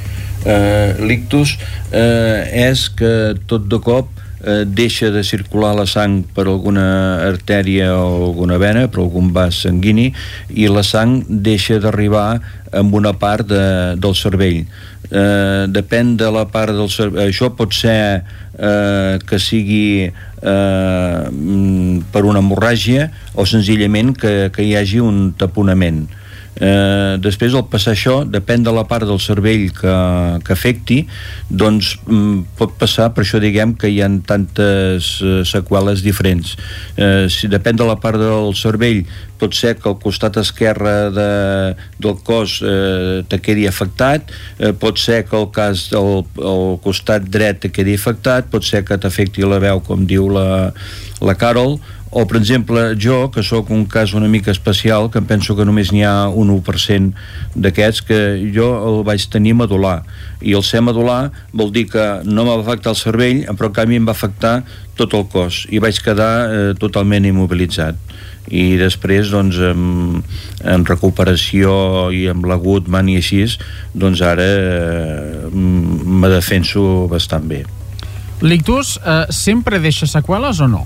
Speaker 11: Uh, l'ictus uh, és que tot de cop uh, deixa de circular la sang per alguna artèria o alguna vena, per algun vas sanguini, i la sang deixa d'arribar en una part de, del cervell. Uh, depèn de la part del cervell. Això pot ser uh, que sigui uh, per una hemorràgia o senzillament que, que hi hagi un taponament. Eh, després al passar això, depèn de la part del cervell que, que afecti, doncs mm, pot passar, per això diguem que hi ha tantes eh, seqüeles diferents. Eh, si depèn de la part del cervell, pot ser que el costat esquerre de, del cos eh, te quedi afectat, eh, pot ser que el cas del el costat dret te quedi afectat, pot ser que t'afecti la veu, com diu la, la Carol, o per exemple jo, que sóc un cas una mica especial, que em penso que només n'hi ha un u per cent d'aquests, que jo el vaig tenir medular, i el ser medular vol dir que no m'ha afectat el cervell, però en canvi em va afectar tot el cos i vaig quedar eh, totalment immobilitzat, i després doncs en, en recuperació i amb l'agut man i així, doncs ara eh, me defenso bastant bé.
Speaker 1: L'ictus eh, sempre deixa seqüeles o no?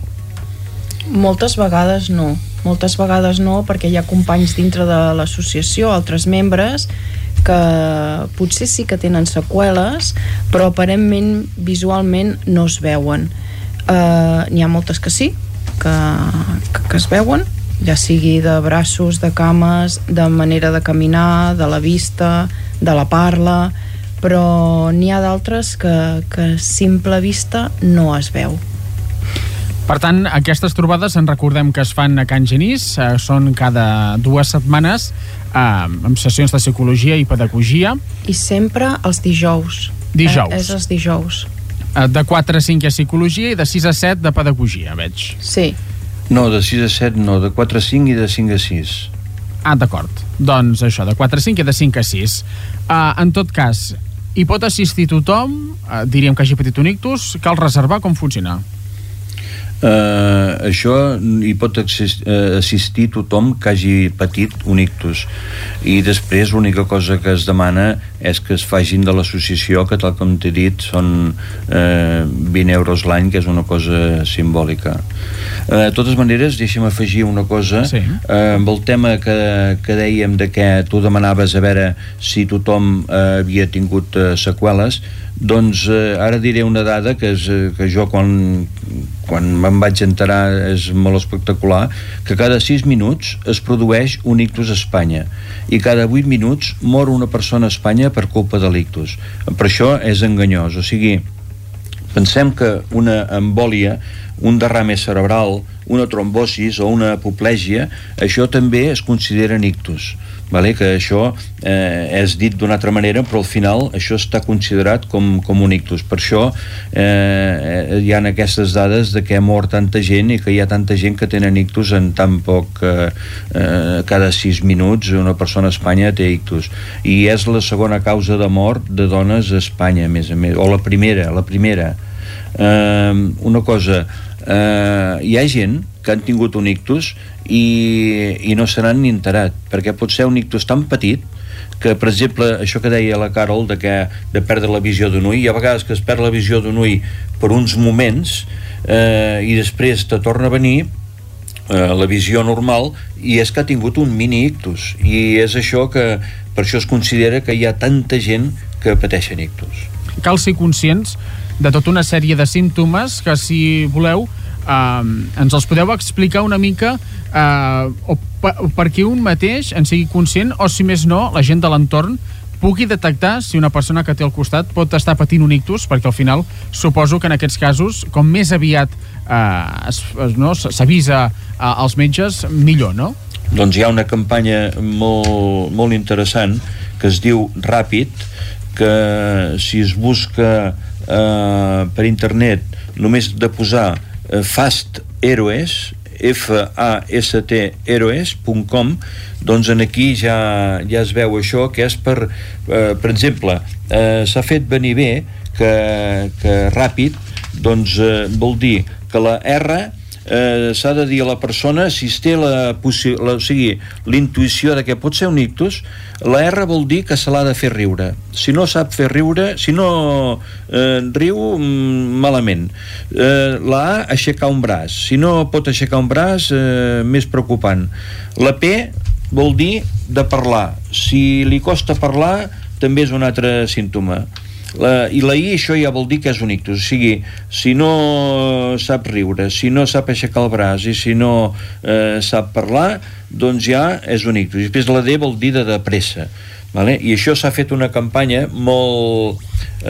Speaker 12: Moltes vegades no, moltes vegades no, perquè hi ha companys dintre de l'associació, altres membres, que potser sí que tenen seqüeles, però aparentment visualment no es veuen. Uh, n'hi ha moltes que sí, que, que, que es veuen, ja sigui de braços, de cames, de manera de caminar, de la vista, de la parla, però n'hi ha d'altres que, que a simple vista no es veu.
Speaker 1: Per tant, aquestes trobades en recordem que es fan a Can Genís, eh, són cada dues setmanes, eh, amb sessions de psicologia i pedagogia.
Speaker 12: I sempre els dijous.
Speaker 1: Dijous.
Speaker 12: Eh, és els dijous.
Speaker 1: Eh, de quatre a cinc hi ha psicologia i de sis a set de pedagogia, veig.
Speaker 12: Sí.
Speaker 11: No, de sis a set no, de quatre a cinc i de cinc a sis.
Speaker 1: Ah, d'acord. Doncs això, de quatre a cinc i de cinc a sis. Eh, en tot cas, hi pot assistir tothom, eh, diríem que hagi patit un ictus, cal reservar, com funciona?
Speaker 11: Uh, això hi pot assistir, uh, assistir tothom que hagi patit un ictus, i després l'única cosa que es demana és que es facin de l'associació, que tal com t'he dit són uh, vint euros l'any, que és una cosa simbòlica. Uh, de totes maneres, deixa'm afegir una cosa, sí. uh, amb el tema que, que dèiem de que tu demanaves a veure si tothom uh, havia tingut uh, seqüeles, doncs uh, ara diré una dada que, és, que jo quan quan me'n vaig enterar és molt espectacular, que cada sis minuts es produeix un ictus a Espanya i cada vuit minuts mor una persona a Espanya per culpa de l'ictus. Per això és enganyós, o sigui, pensem que una embòlia, un derrame cerebral, una trombosis o una apoplègia, això també es considera un ictus. Vale? Que això eh, és dit d'una altra manera, però al final això està considerat com, com un ictus. Per això eh, hi ha aquestes dades de que ha mort tanta gent i que hi ha tanta gent que tenen ictus en tan poc eh, eh, cada sis minuts una persona a Espanya té ictus, i és la segona causa de mort de dones a Espanya, a més a més, o la primera la primera. Eh, una cosa, eh, hi ha gent que han tingut un ictus i, i no se n'han ni enterat, perquè pot ser un ictus tan petit que, per exemple, això que deia la Carol de, que, de perdre la visió d'un ull, hi ha vegades que es perd la visió d'un ull per uns moments eh, i després te torna a venir eh, la visió normal i és que ha tingut un mini ictus, i és això que per això es considera que hi ha tanta gent que pateixen ictus.
Speaker 1: Cal ser conscients de tota una sèrie de símptomes que, si voleu, eh, ens els podeu explicar una mica eh, o, pa, o perquè un mateix en sigui conscient, o si més no, la gent de l'entorn pugui detectar si una persona que té al costat pot estar patint un ictus, perquè al final suposo que en aquests casos, com més aviat eh, es, no, s'avisa eh, als metges, millor, no?
Speaker 11: Doncs hi ha una campanya molt, molt interessant que es diu Ràpid, que si es busca eh, per internet només de posar eh, Fast Heroes, F A S T heroes punt com, doncs en aquí ja, ja es veu això, que és per eh, per exemple, eh, s'ha fet venir bé que, que ràpid, doncs eh, vol dir que la R eh, s'ha de dir a la persona si es té la, possi- la, o sigui, l'intuïció de que pot ser un ictus. La R vol dir que se l'ha de fer riure. Si no sap fer riure, si no eh, riu, mm, malament. Eh, la A, aixecar un braç. Si no pot aixecar un braç, eh, més preocupant. La P vol dir de parlar. Si li costa parlar, també és un altre símptoma. La, i la I, això ja vol dir que és un ictus, o sigui, si no sap riure, si no sap aixecar el braç i si no eh, sap parlar, doncs ja és un ictus. I després la D vol dir de de pressa, vale? I això s'ha fet una campanya molt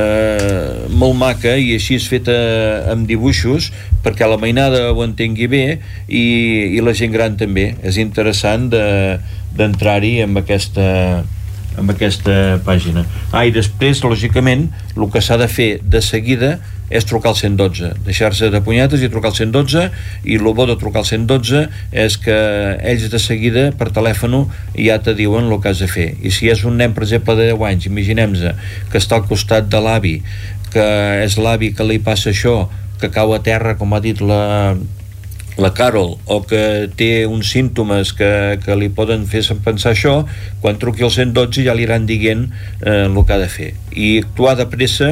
Speaker 11: eh, molt maca, i així és feta amb dibuixos perquè la mainada ho entengui bé i, i la gent gran també. És interessant de, d'entrar-hi amb aquesta amb aquesta pàgina. Ah, i després, lògicament, el que s'ha de fer de seguida és trucar al cent dotze, deixar-se de punyetes i trucar al cent dotze, i el bo de trucar al cent dotze és que ells de seguida per telèfon ja te diuen el que has de fer. I si és un nen, per exemple, de deu anys, imaginem-se que està al costat de l'avi, que és l'avi que li passa això, que cau a terra, com ha dit la la Carol, o que té uns símptomes que, que li poden fer pensar això, quan truqui al cent dotze ja li iran dient eh, el que ha de fer. I actuar de pressa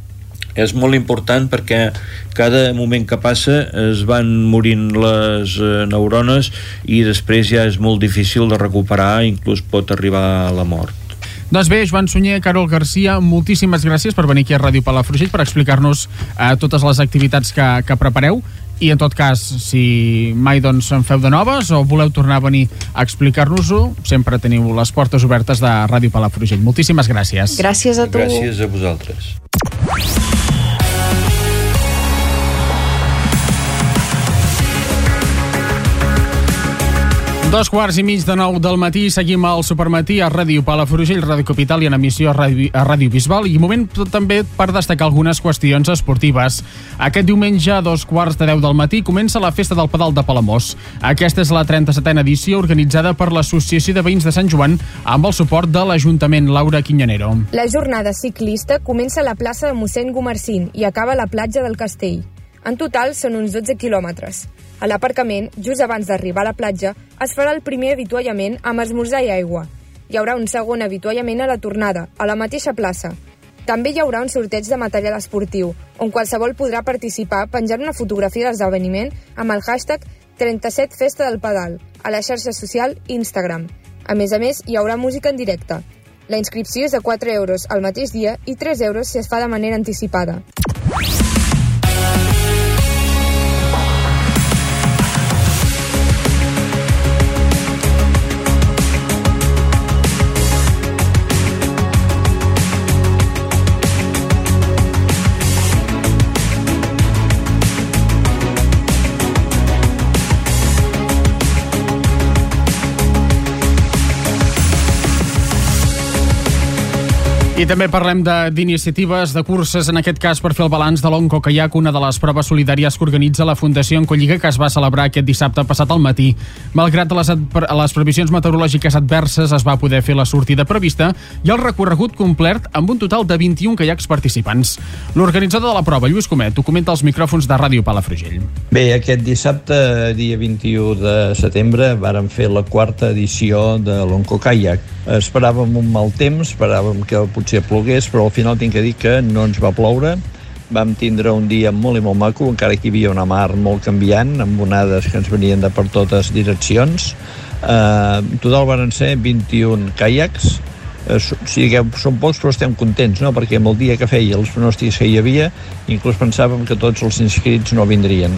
Speaker 11: és molt important, perquè cada moment que passa es van morint les eh, neurones i després ja és molt difícil de recuperar, inclús pot arribar a la mort.
Speaker 1: Doncs bé, Joan Sunyer, Carol Garcia, moltíssimes gràcies per venir aquí a Ràdio Palafrugell per explicar-nos eh, totes les activitats que, que prepareu. I en tot cas, si mai doncs en feu de noves o voleu tornar a venir a explicar-nos-ho, sempre teniu les portes obertes de Ràdio Palafrugell. Moltíssimes gràcies.
Speaker 12: Gràcies a tu.
Speaker 11: Gràcies a vosaltres.
Speaker 1: Dos quarts i mig de nou del matí, seguim al Supermatí a Ràdio Palafrugell, Ràdio Capital i en emissió a Ràdio, a Ràdio Bisbal, i moment també per destacar algunes qüestions esportives. Aquest diumenge a dos quarts de deu del matí comença la Festa del Pedal de Palamós. Aquesta és la trenta-setena edició organitzada per l'Associació de Veïns de Sant Joan amb el suport de l'Ajuntament. Laura Quiñonero.
Speaker 5: La jornada ciclista comença a la plaça de mossèn Gumersin i acaba a la platja del Castell. En total són uns dotze quilòmetres. A l'aparcament, just abans d'arribar a la platja, es farà el primer avituallament amb esmorzar i aigua. Hi haurà un segon avituallament a la tornada, a la mateixa plaça. També hi haurà un sorteig de material esportiu, on qualsevol podrà participar penjant una fotografia d'esdeveniment amb el hashtag trenta-set Festa del Pedal a la xarxa social Instagram. A més a més, hi haurà música en directe. La inscripció és de quatre euros al mateix dia i tres euros si es fa de manera anticipada.
Speaker 1: I també parlem de- d'iniciatives, de curses, en aquest cas per fer el balanç de l'Onco Kayak, una de les proves solidàries que organitza la Fundació Oncolliga, que es va celebrar aquest dissabte passat al matí. Malgrat les, adver- les previsions meteorològiques adverses, es va poder fer la sortida prevista i el recorregut complet amb un total de vint-i-un caiacs participants. L'organitzador de la prova, Lluís Comet, ho comenta als micròfons de Ràdio Palafrugell.
Speaker 13: Bé, aquest dissabte, dia vint-i-u de setembre, vàrem fer la quarta edició de l'Onco Kayak. Esperàvem un mal temps, esperàvem que potser plogués, però al final tinc que dir que no ens va ploure. Vam tindre un dia molt i molt maco, encara que hi havia una mar molt canviant, amb onades que ens venien de per totes direccions. Eh, en total van ser vint-i-un caiacs. Eh, si digueu, són pocs, però estem contents, no? Perquè amb el dia que feia, els pronòstics que hi havia, inclús pensàvem que tots els inscrits no vindrien.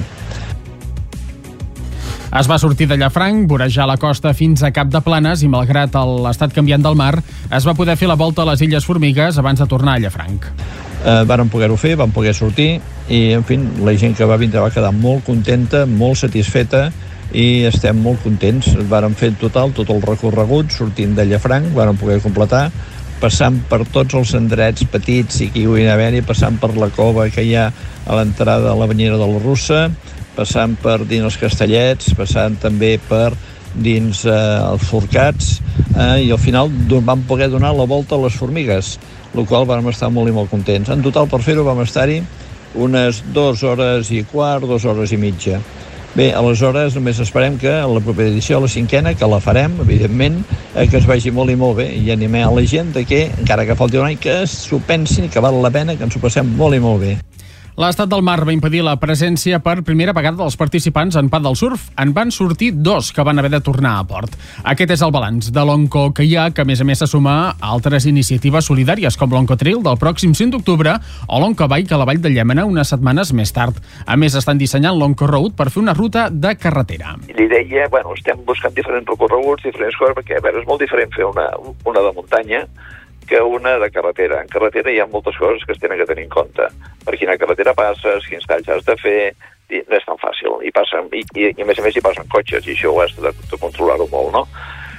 Speaker 1: Es va sortir de Llafranc, vorejar la costa fins a Cap de Planes i, malgrat l'estat canviant del mar, es va poder fer la volta a les Illes Formigues abans de tornar a Llafranc.
Speaker 13: Eh, vàrem poder-ho fer, vam poder sortir i, en fi, la gent que va vindre va quedar molt contenta, molt satisfeta i estem molt contents. Vàrem fer en total tot el recorregut, sortint de Llafranc, vàrem poder completar, passant per tots els endrets petits i que hi vull haver-hi, passant per la cova que hi ha a l'entrada a la banyera de la Russa, passant per dins els Castellets, passant també per dins eh, els Forcats, eh, i al final vam poder donar la volta a les Formigues, el qual vam estar molt i molt contents. En total, per fer-ho, vam estar-hi unes dues hores i quart, dues hores i mitja. Bé, aleshores només esperem que a la propera edició, la cinquena, que la farem, evidentment, eh, que es vagi molt i molt bé, i animem a la gent que, encara que falti un any, que s'ho pensin, que val la pena, que ens ho passem molt i molt bé.
Speaker 1: L'estat del mar va impedir la presència per primera vegada dels participants en pad del surf. En van sortir dos que van haver de tornar a port. Aquest és el balanç de l'Onco Kayak, que a més a més se suma a altres iniciatives solidàries, com l'Onco Trail del pròxim cinc d'octubre o l'Onco Bike a la Vall de Llémena unes setmanes més tard. A més, estan dissenyant l'Onco Road per fer una ruta de carretera.
Speaker 14: I l'idea, bueno, estem buscant diferents recorreguts, diferents coses, perquè a veure, és molt diferent fer una, una de muntanya que una de carretera. En carretera hi ha moltes coses que es tenen que tenir en compte. Per quina carretera passes, quins talls has de fer, i no és tan fàcil. I, passen, i, i, i a més a més hi passen cotxes, i això ho has de, de controlar-ho molt, no?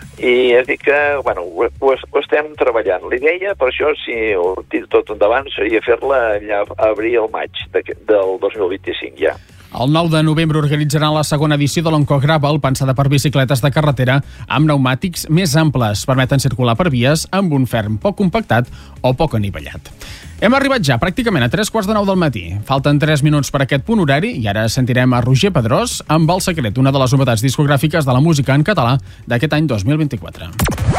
Speaker 14: I és dir que, bueno, ho, ho, ho estem treballant. L'idea, per això, si ho dic tot endavant, seria fer-la allà a abril o maig de, del dos mil vint-i-cinc, ja.
Speaker 1: El nou de novembre organitzaran la segona edició de l'Onco Gravel, pensada per bicicletes de carretera, amb pneumàtics més amples. Permeten circular per vies amb un ferm poc compactat o poc anivellat. Hem arribat ja pràcticament a tres quarts de nou del matí. Falten tres minuts per aquest punt horari i ara sentirem a Roger Pedrós amb El Secret, una de les novetats discogràfiques de la música en català d'aquest any dos mil vint-i-quatre.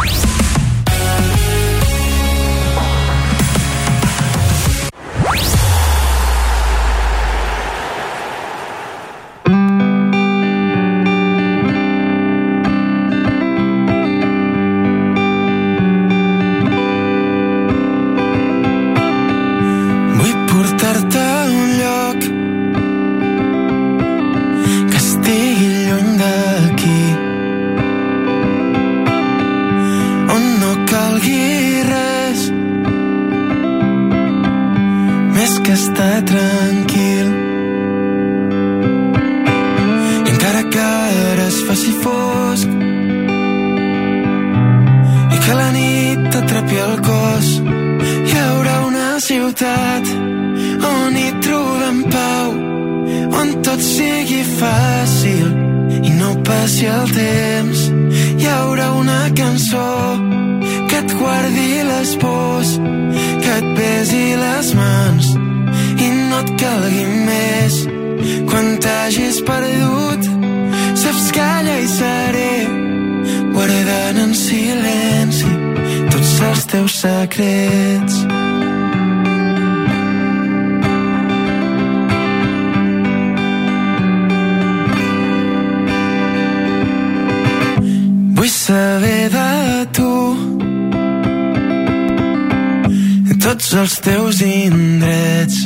Speaker 15: Tots els teus indrets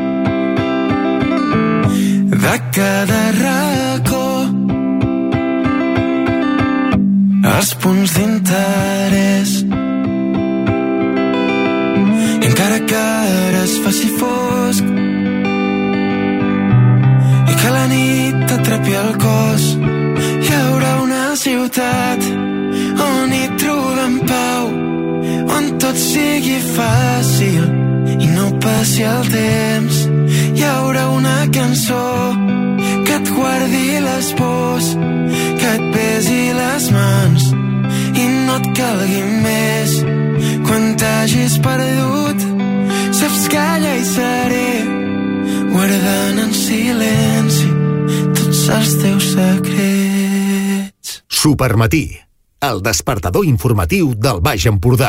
Speaker 15: de cada racó, els punts d'interès, i encara que ara es faci fosc i que la nit t'atrapi el cos, hi haurà una ciutat on hi trobem pau, on tot sigui fàcil i no passi el temps. Hi haurà una cançó que et guardi les pors, que et besi les mans i no et calgui més. Quan t'hagis perdut, saps que allà hi seré, guardant en silenci tots els teus secrets.
Speaker 3: Supermatí, el despertador informatiu del Baix Empordà.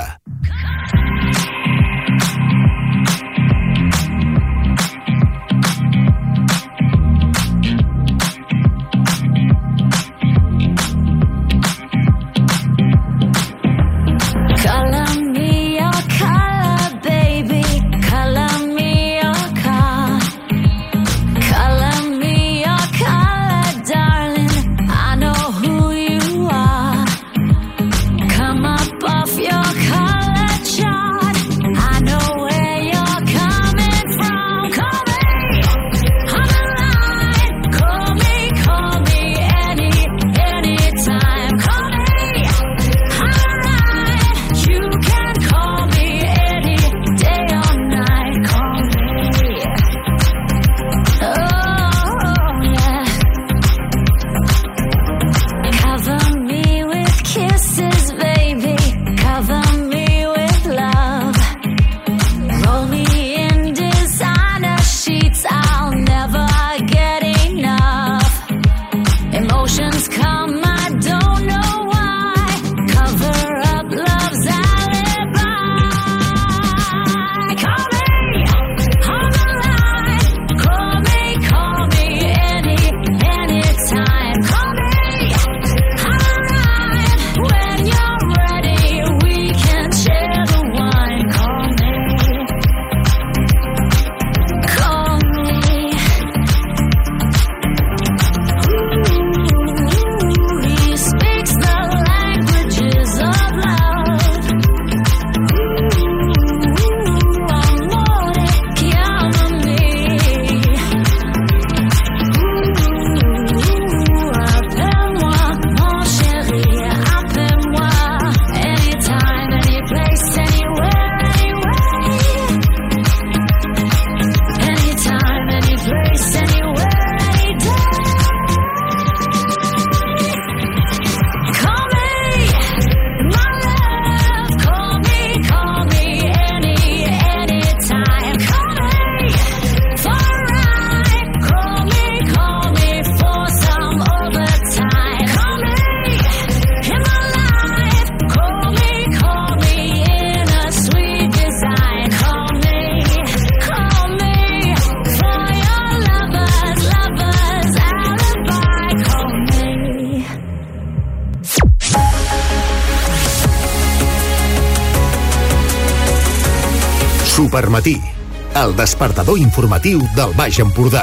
Speaker 3: Supermatí, el despertador informatiu del Baix Empordà.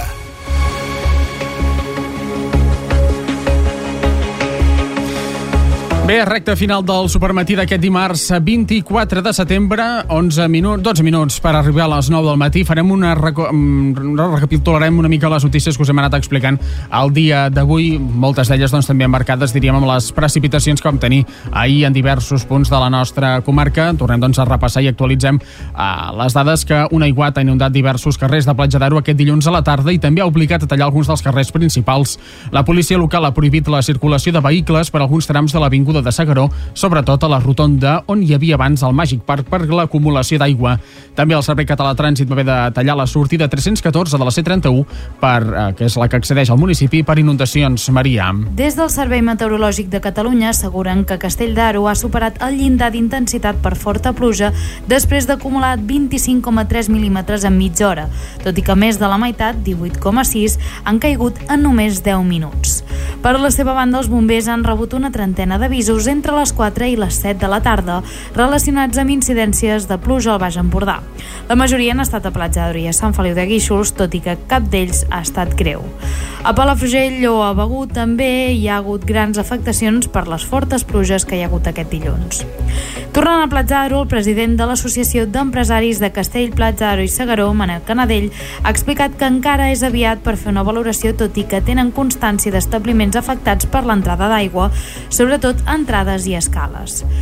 Speaker 1: Bé, recta final del Supermatí d'aquest dimarts vint-i-quatre de setembre, onze minuts, dotze minuts per arribar a les nou del matí. Farem una, reco recapitularem una mica les notícies que us hem anat explicant el dia d'avui, moltes d'elles doncs, també emmarcades, diríem, amb les precipitacions que vam tenir ahir en diversos punts de la nostra comarca. Tornem doncs, a repassar i actualitzem uh, les dades que un aiguat ha inundat diversos carrers de Platja d'Aro aquest dilluns a la tarda i també ha obligat a tallar alguns dels carrers principals. La policia local ha prohibit la circulació de vehicles per alguns trams de l'avinguda de S'Agaró, sobretot a la rotonda on hi havia abans el Màgic Park per l'acumulació d'aigua. També el Servei Català de Trànsit va haver de tallar la sortida tres-cents catorze de la C trenta-u, per, eh, que és la que accedeix al municipi, per inundacions. Maria.
Speaker 4: Des del Servei Meteorològic de Catalunya asseguren que Castell d'Aro ha superat el llindar d'intensitat per forta pluja després d'acumular vint-i-cinc coma tres mil·límetres en mitja hora, tot i que més de la meitat, divuit coma sis, han caigut en només deu minuts. Per la seva banda, els bombers han rebut una trentena d'avisos entre les quatre i les set de la tarda relacionats amb incidències de pluja al Baix Empordà. La majoria han estat a Platja d'Aro i a Sant Feliu de Guíxols, tot i que cap d'ells ha estat greu. A Palafrugell o a Begur també hi ha hagut grans afectacions per les fortes pluges que hi ha hagut aquest dilluns. Tornant a Platja d'Aro, el president de l'Associació d'Empresaris de Castell, Platja d'Aro i S'Agaró, Manel Canadell, ha explicat que encara és aviat per fer una valoració, tot i que tenen constància d'establiments afectats per l'entrada d'aigua, sobretot entrades i escales.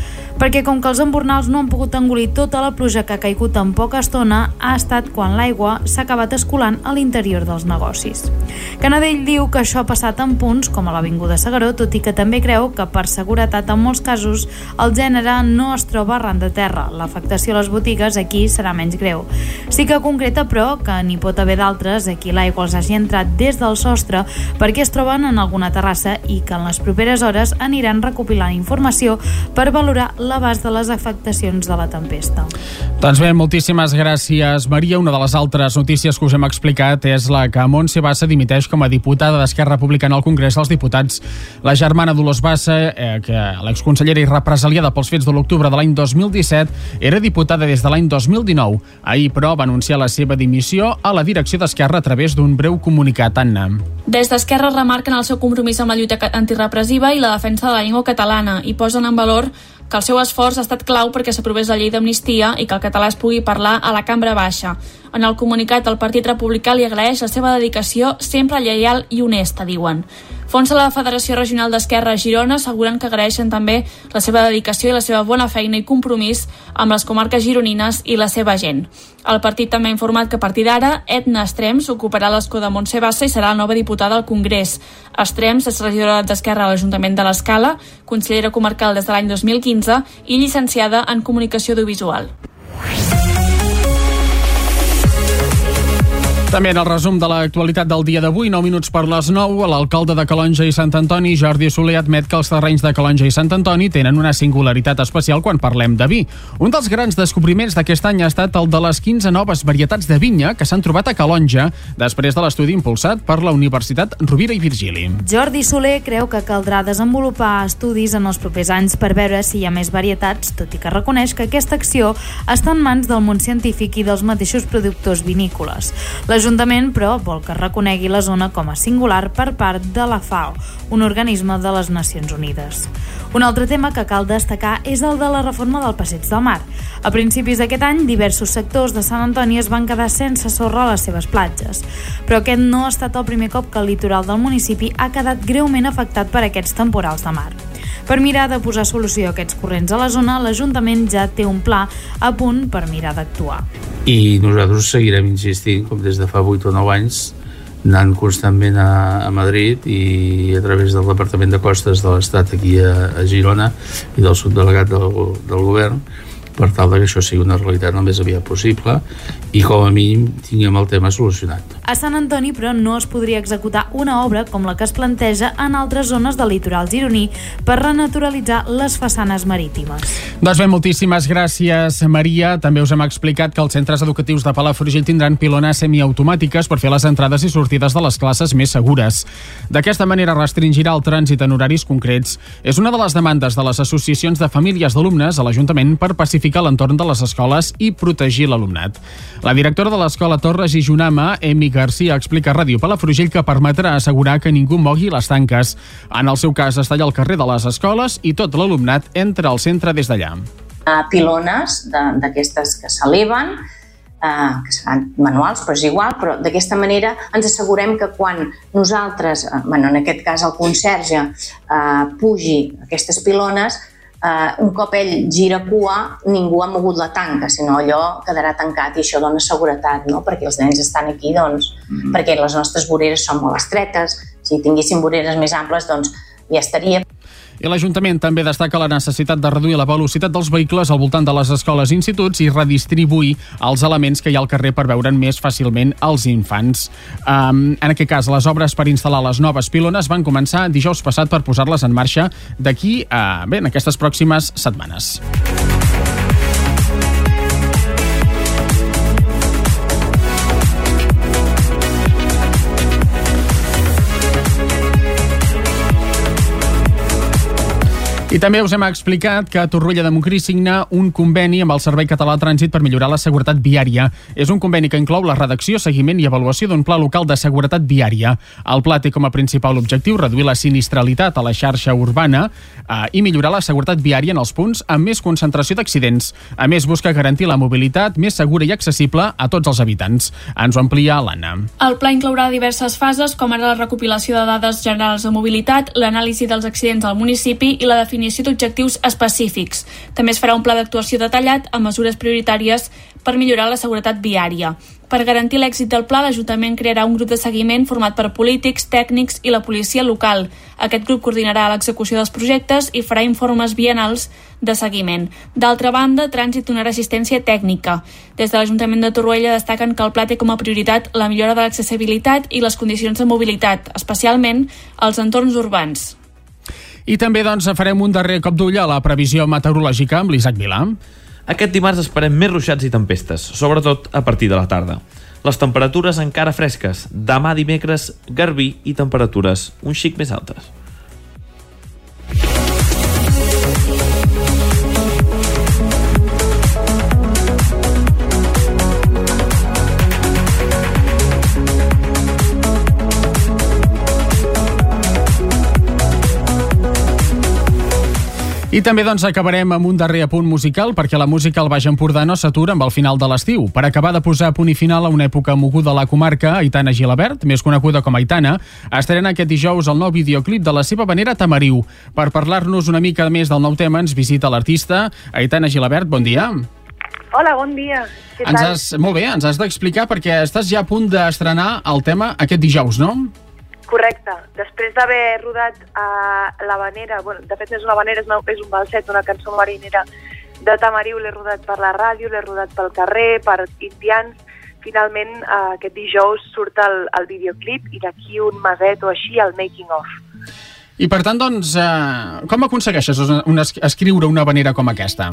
Speaker 4: perquè com que els embornals no han pogut engolir tota la pluja que ha caigut en poca estona, ha estat quan l'aigua s'ha acabat escolant a l'interior dels negocis. Canadell diu que això ha passat en punts com a l'Avinguda S'Agaró, tot i que també creu que per seguretat en molts casos el gènere no es troba arran de terra. L'afectació a les botigues aquí serà menys greu. Sí que concreta, però, que n'hi pot haver d'altres a qui l'aigua els hagi entrat des del sostre perquè es troben en alguna terrassa i que en les properes hores aniran recopilant informació per valorar l'abast de les afectacions de la tempesta.
Speaker 1: Doncs bé, moltíssimes gràcies, Maria. Una de les altres notícies que us hem explicat és la que Montse Bassa dimiteix com a diputada d'Esquerra Republicana al Congrés dels Diputats. La germana Dolors Bassa, eh, que l'exconsellera i represaliada pels fets de l'octubre de l'any dos mil disset, era diputada des de l'any dos mil dinou. Ahir, però, va anunciar la seva dimissió a la direcció d'Esquerra a través d'un breu comunicat. Anna.
Speaker 6: Des d'Esquerra remarquen el seu compromís amb la lluita antirepressiva i la defensa de la llengua catalana i posen en valor que el seu esforç ha estat clau perquè s'aprovés la llei d'amnistia i que el català es pugui parlar a la cambra baixa. En el comunicat, el Partit Republicà li agraeix la seva dedicació sempre lleial i honesta, diuen. Fons de la Federació Regional d'Esquerra a Girona asseguren que agraeixen també la seva dedicació i la seva bona feina i compromís amb les comarques gironines i la seva gent. El partit també ha informat que a partir d'ara Edna Estrems ocuparà l'escó de Montse Bassa i serà la nova diputada al Congrés. Estrems és regidora d'Esquerra a l'Ajuntament de l'Escala, consellera comarcal des de l'any dos mil quinze i llicenciada en Comunicació Audiovisual.
Speaker 1: També en el resum de l'actualitat del dia d'avui, nou minuts per les nou, l'alcalde de Calonge i Sant Antoni, Jordi Soler, admet que els terrenys de Calonge i Sant Antoni tenen una singularitat especial quan parlem de vi. Un dels grans descobriments d'aquest any ha estat el de les quinze noves varietats de vinya que s'han trobat a Calonge després de l'estudi impulsat per la Universitat Rovira i Virgili.
Speaker 4: Jordi Soler creu que caldrà desenvolupar estudis en els propers anys per veure si hi ha més varietats, tot i que reconeix que aquesta acció està en mans del món científic i dels mateixos productors vinícoles. L'Ajuntament, però, vol que reconegui la zona com a singular per part de la F A O, un organisme de les Nacions Unides. Un altre tema que cal destacar és el de la reforma del Passeig del Mar. A principis d'aquest any, diversos sectors de Sant Antoni es van quedar sense sorra a les seves platges. Però aquest no ha estat el primer cop que el litoral del municipi ha quedat greument afectat per aquests temporals de mar. Per mirar de posar solució a aquests corrents a la zona, l'Ajuntament ja té un pla a punt per mirar d'actuar.
Speaker 8: I nosaltres seguirem insistint, com des de fa vuit o nou anys, anant constantment a, a Madrid i a través del Departament de Costes de l'Estat aquí a, a Girona i del subdelegat del, del govern, per tal que això sigui una realitat el més aviat possible i com a mínim tinguem el tema solucionat.
Speaker 4: A Sant Antoni, però, no es podria executar una obra com la que es planteja en altres zones del litoral gironí per renaturalitzar les façanes marítimes.
Speaker 1: Doncs bé, moltíssimes gràcies, Maria. També us hem explicat que els centres educatius de Palafrugell tindran pilones semiautomàtiques per fer les entrades i sortides de les classes més segures. D'aquesta manera restringirà el trànsit en horaris concrets. És una de les demandes de les associacions de famílies d'alumnes a l'Ajuntament per pacificar l'entorn de les escoles i protegir l'alumnat. La directora de l'Escola Torres i Junama, Emi Garcia, explica a Ràdio Palafrugell que permetrà assegurar que ningú mogui les tanques. En el seu cas, es talla el carrer de les escoles i tot l'alumnat entra al centre des d'allà.
Speaker 9: Pilones d'aquestes que s'eleven, eh, que seran manuals, però és igual, però d'aquesta manera ens assegurem que quan nosaltres, eh, bueno, en aquest cas el conserge, eh, pugi aquestes pilones, Uh, un cop ell gira cua, ningú ha mogut la tanca, sinó allò quedarà tancat i això dona seguretat, no? Perquè els nens estan aquí, doncs, mm-hmm. perquè les nostres voreres són molt estretes. Si tinguéssim voreres més amples, doncs ja estaria.
Speaker 1: I l'Ajuntament també destaca la necessitat de reduir la velocitat dels vehicles al voltant de les escoles i instituts i redistribuir els elements que hi ha al carrer per veure'n més fàcilment els infants. Um, en aquest cas, les obres per instal·lar les noves pilones van començar dijous passat per posar-les en marxa d'aquí a, bé, en aquestes pròximes setmanes. I també us hem explicat que Torroella de Montgrí signa un conveni amb el Servei Català de Trànsit per millorar la seguretat viària. És un conveni que inclou la redacció, seguiment i avaluació d'un pla local de seguretat viària. El pla té com a principal objectiu reduir la sinistralitat a la xarxa urbana eh, i millorar la seguretat viària en els punts amb més concentració d'accidents. A més, busca garantir la mobilitat més segura i accessible a tots els habitants. Ens ho amplia l'Anna.
Speaker 6: El pla inclourà diverses fases, com ara la recopilació de dades generals de mobilitat, l'anàlisi dels accidents al municipi i la definició definició d'objectius específics. També es farà un pla d'actuació detallat amb mesures prioritàries per millorar la seguretat viària. Per garantir l'èxit del pla, l'Ajuntament crearà un grup de seguiment format per polítics, tècnics i la policia local. Aquest grup coordinarà l'execució dels projectes i farà informes biennals de seguiment. D'altra banda, Trànsit donarà assistència tècnica. Des de l'Ajuntament de Torroella destaquen que el pla té com a prioritat la millora de l'accessibilitat i les condicions de mobilitat, especialment als entorns urbans.
Speaker 1: I també doncs, farem un darrer cop d'ull a la previsió meteorològica amb l'Isaac Vilà.
Speaker 2: Aquest dimarts esperem més ruixats i tempestes, sobretot a partir de la tarda. Les temperatures encara fresques. Demà dimecres, garbí i temperatures un xic més altes.
Speaker 1: I també doncs, acabarem amb un darrer apunt musical perquè la música al Baix Empordà no s'atura amb el final de l'estiu. Per acabar de posar punt i final a una època moguda a la comarca, Aitana Gilabert, més coneguda com Aitana, estrena aquest dijous el nou videoclip de la seva vanera Tamariu. Per parlar-nos una mica més del nou tema ens visita l'artista Aitana Gilabert. Bon dia.
Speaker 16: Hola, bon dia. Què
Speaker 1: ens
Speaker 16: tal?
Speaker 1: Has, molt bé, ens has d'explicar perquè estàs ja a punt d'estrenar el tema aquest dijous, no?
Speaker 16: Correcte. Després d'haver rodat uh, l'havanera, bueno, de fet no és una havanera, és, una, és un balset, una cançó marinera de Tamariu, l'he rodat per la ràdio, l'he rodat pel carrer, per indians. Finalment, uh, aquest dijous surt el, el videoclip i d'aquí un meset o així el making of.
Speaker 1: I per tant, doncs, eh, com aconsegueixes una, una, escriure una havanera com aquesta?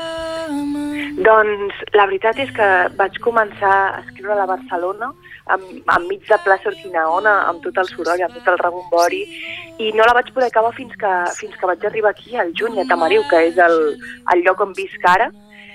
Speaker 16: Doncs la veritat és que vaig començar a escriure a Barcelona, enmig de plaça Urquinaona, amb tot el soroll, amb tot el rebombori, i no la vaig poder acabar fins que, fins que vaig arribar aquí, al juny, a Tamariu, que és el, el lloc on visc ara.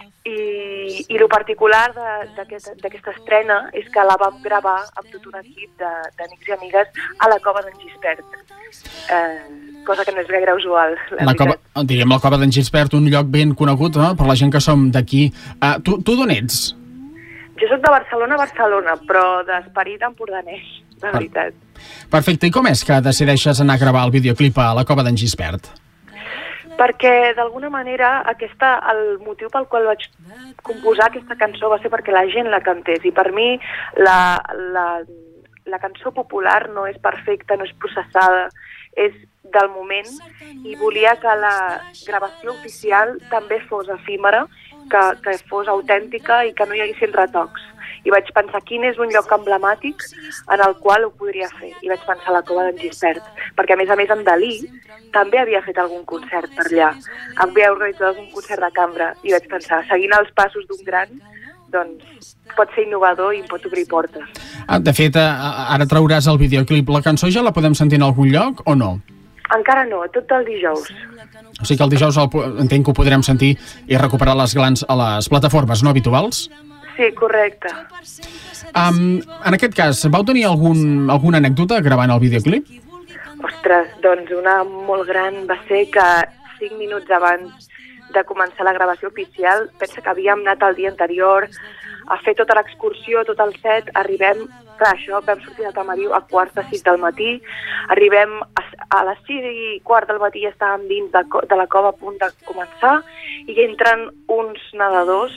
Speaker 16: I, i el particular d'aquesta estrena és que la vam gravar amb tot un equip d'amics i amigues a la cova d'en Gispert, eh, cosa que no és gaire usual, la,
Speaker 1: la cova, diríem la cova d'en Gispert, un lloc ben conegut, no? Per la gent que som d'aquí. Uh, tu tu d'on ets?
Speaker 16: Jo soc de Barcelona, Barcelona, però d'esperit empordanès, la veritat.
Speaker 1: Perfecte, i com és que decideixes anar a gravar el videoclip a la cova d'en Gispert?
Speaker 16: Perquè, d'alguna manera, aquesta, el motiu pel qual vaig composar aquesta cançó va ser perquè la gent la cantés. I per mi, la, la, la cançó popular no és perfecta, no és processada, és del moment, i volia que la gravació oficial també fos efímera, que, que fos autèntica i que no hi haguessin retocs. I vaig pensar quin és un lloc emblemàtic en el qual ho podria fer. I vaig pensar a la cova d'en Gispert, perquè a més a més en Dalí també havia fet algun concert per allà. Havia organitzat algun concert de cambra i vaig pensar, seguint els passos d'un gran, doncs pot ser innovador i em pot obrir portes.
Speaker 1: De fet, ara trauràs el videoclip. La cançó ja la podem sentir en algun lloc o no?
Speaker 16: Encara no, tot el dijous.
Speaker 1: O sigui que el dijous el, entenc que ho podrem sentir i recuperar les glans a les plataformes no habituals?
Speaker 16: Sí, correcte.
Speaker 1: Um, en aquest cas, vau tenir algun, alguna anècdota gravant el videoclip?
Speaker 16: Ostres, doncs una molt gran va ser que cinc minuts abans de començar la gravació oficial, pensa que havíem anat el dia anterior a fer tota l'excursió, tot el set, arribem, clar, això, vam sortir de Tamariu a quarts de sis del matí, arribem a, a les sis i quart del matí ja estàvem dins de, de la cova a punt de començar, i entren uns nedadors,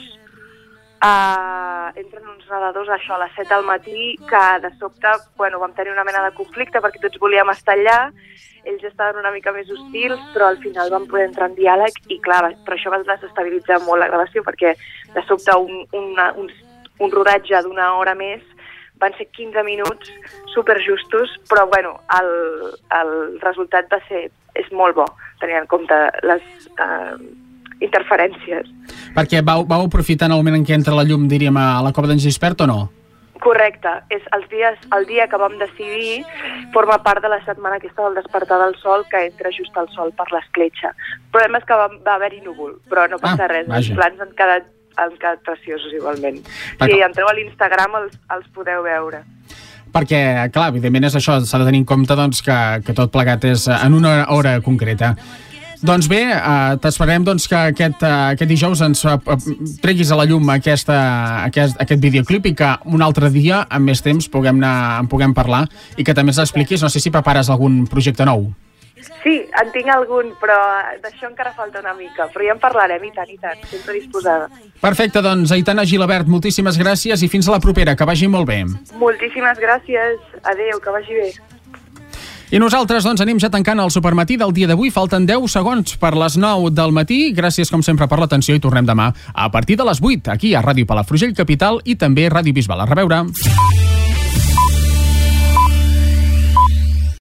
Speaker 16: Uh, entren uns nedadors això a les set del matí, que de sobte, bueno, vam tenir una mena de conflicte perquè tots volíem estar allà, ells estaven una mica més hostils, però al final vam poder entrar en diàleg i clar, però això va desestabilitzar molt la gravació perquè de sobte un, una, un, un rodatge d'una hora més van ser quinze minuts superjustos, però bueno, el, el resultat va ser, és molt bo, tenint en compte les uh, interferències.
Speaker 1: Perquè vau, vau aprofitar en el moment en què entra la llum, diríem, a la cova d'en Gispert o no?
Speaker 16: Correcte. És els dies, el dia que vam decidir forma part de la setmana aquesta del despertar del sol, que entra just el sol per l'escletxa. El problema és que va, va haver-hi núvol, però no passa ah, res. Vaja. Els plans han quedat, han quedat preciosos igualment. Perquè... Si entreu a l'Instagram els, els podeu veure.
Speaker 1: Perquè, clar, evidentment és això, s'ha de tenir en compte doncs, que, que tot plegat és en una hora concreta. Doncs bé, eh, t'esperem doncs, que aquest, uh, aquest dijous ens uh, treguis a la llum aquesta, aquest, aquest videoclip i que un altre dia, amb més temps, puguem anar, en puguem parlar i que també ens expliquis, no sé si prepares algun projecte nou.
Speaker 16: Sí, en tinc algun, però d'això encara falta una mica. Però ja en parlarem, i tant, i tant, sempre disposada.
Speaker 1: Perfecte, doncs, Aitana Gilabert, moltíssimes gràcies i fins a la propera, que vagi molt bé.
Speaker 16: Moltíssimes gràcies. Adéu, que vagi bé.
Speaker 1: I nosaltres, doncs, anem ja tancant el supermatí del dia d'avui. Falten deu segons per les nou del matí. Gràcies, com sempre, per l'atenció i tornem demà a partir de les vuit, aquí a Ràdio Palafrugell Capital i també Ràdio Bisbal. A reveure.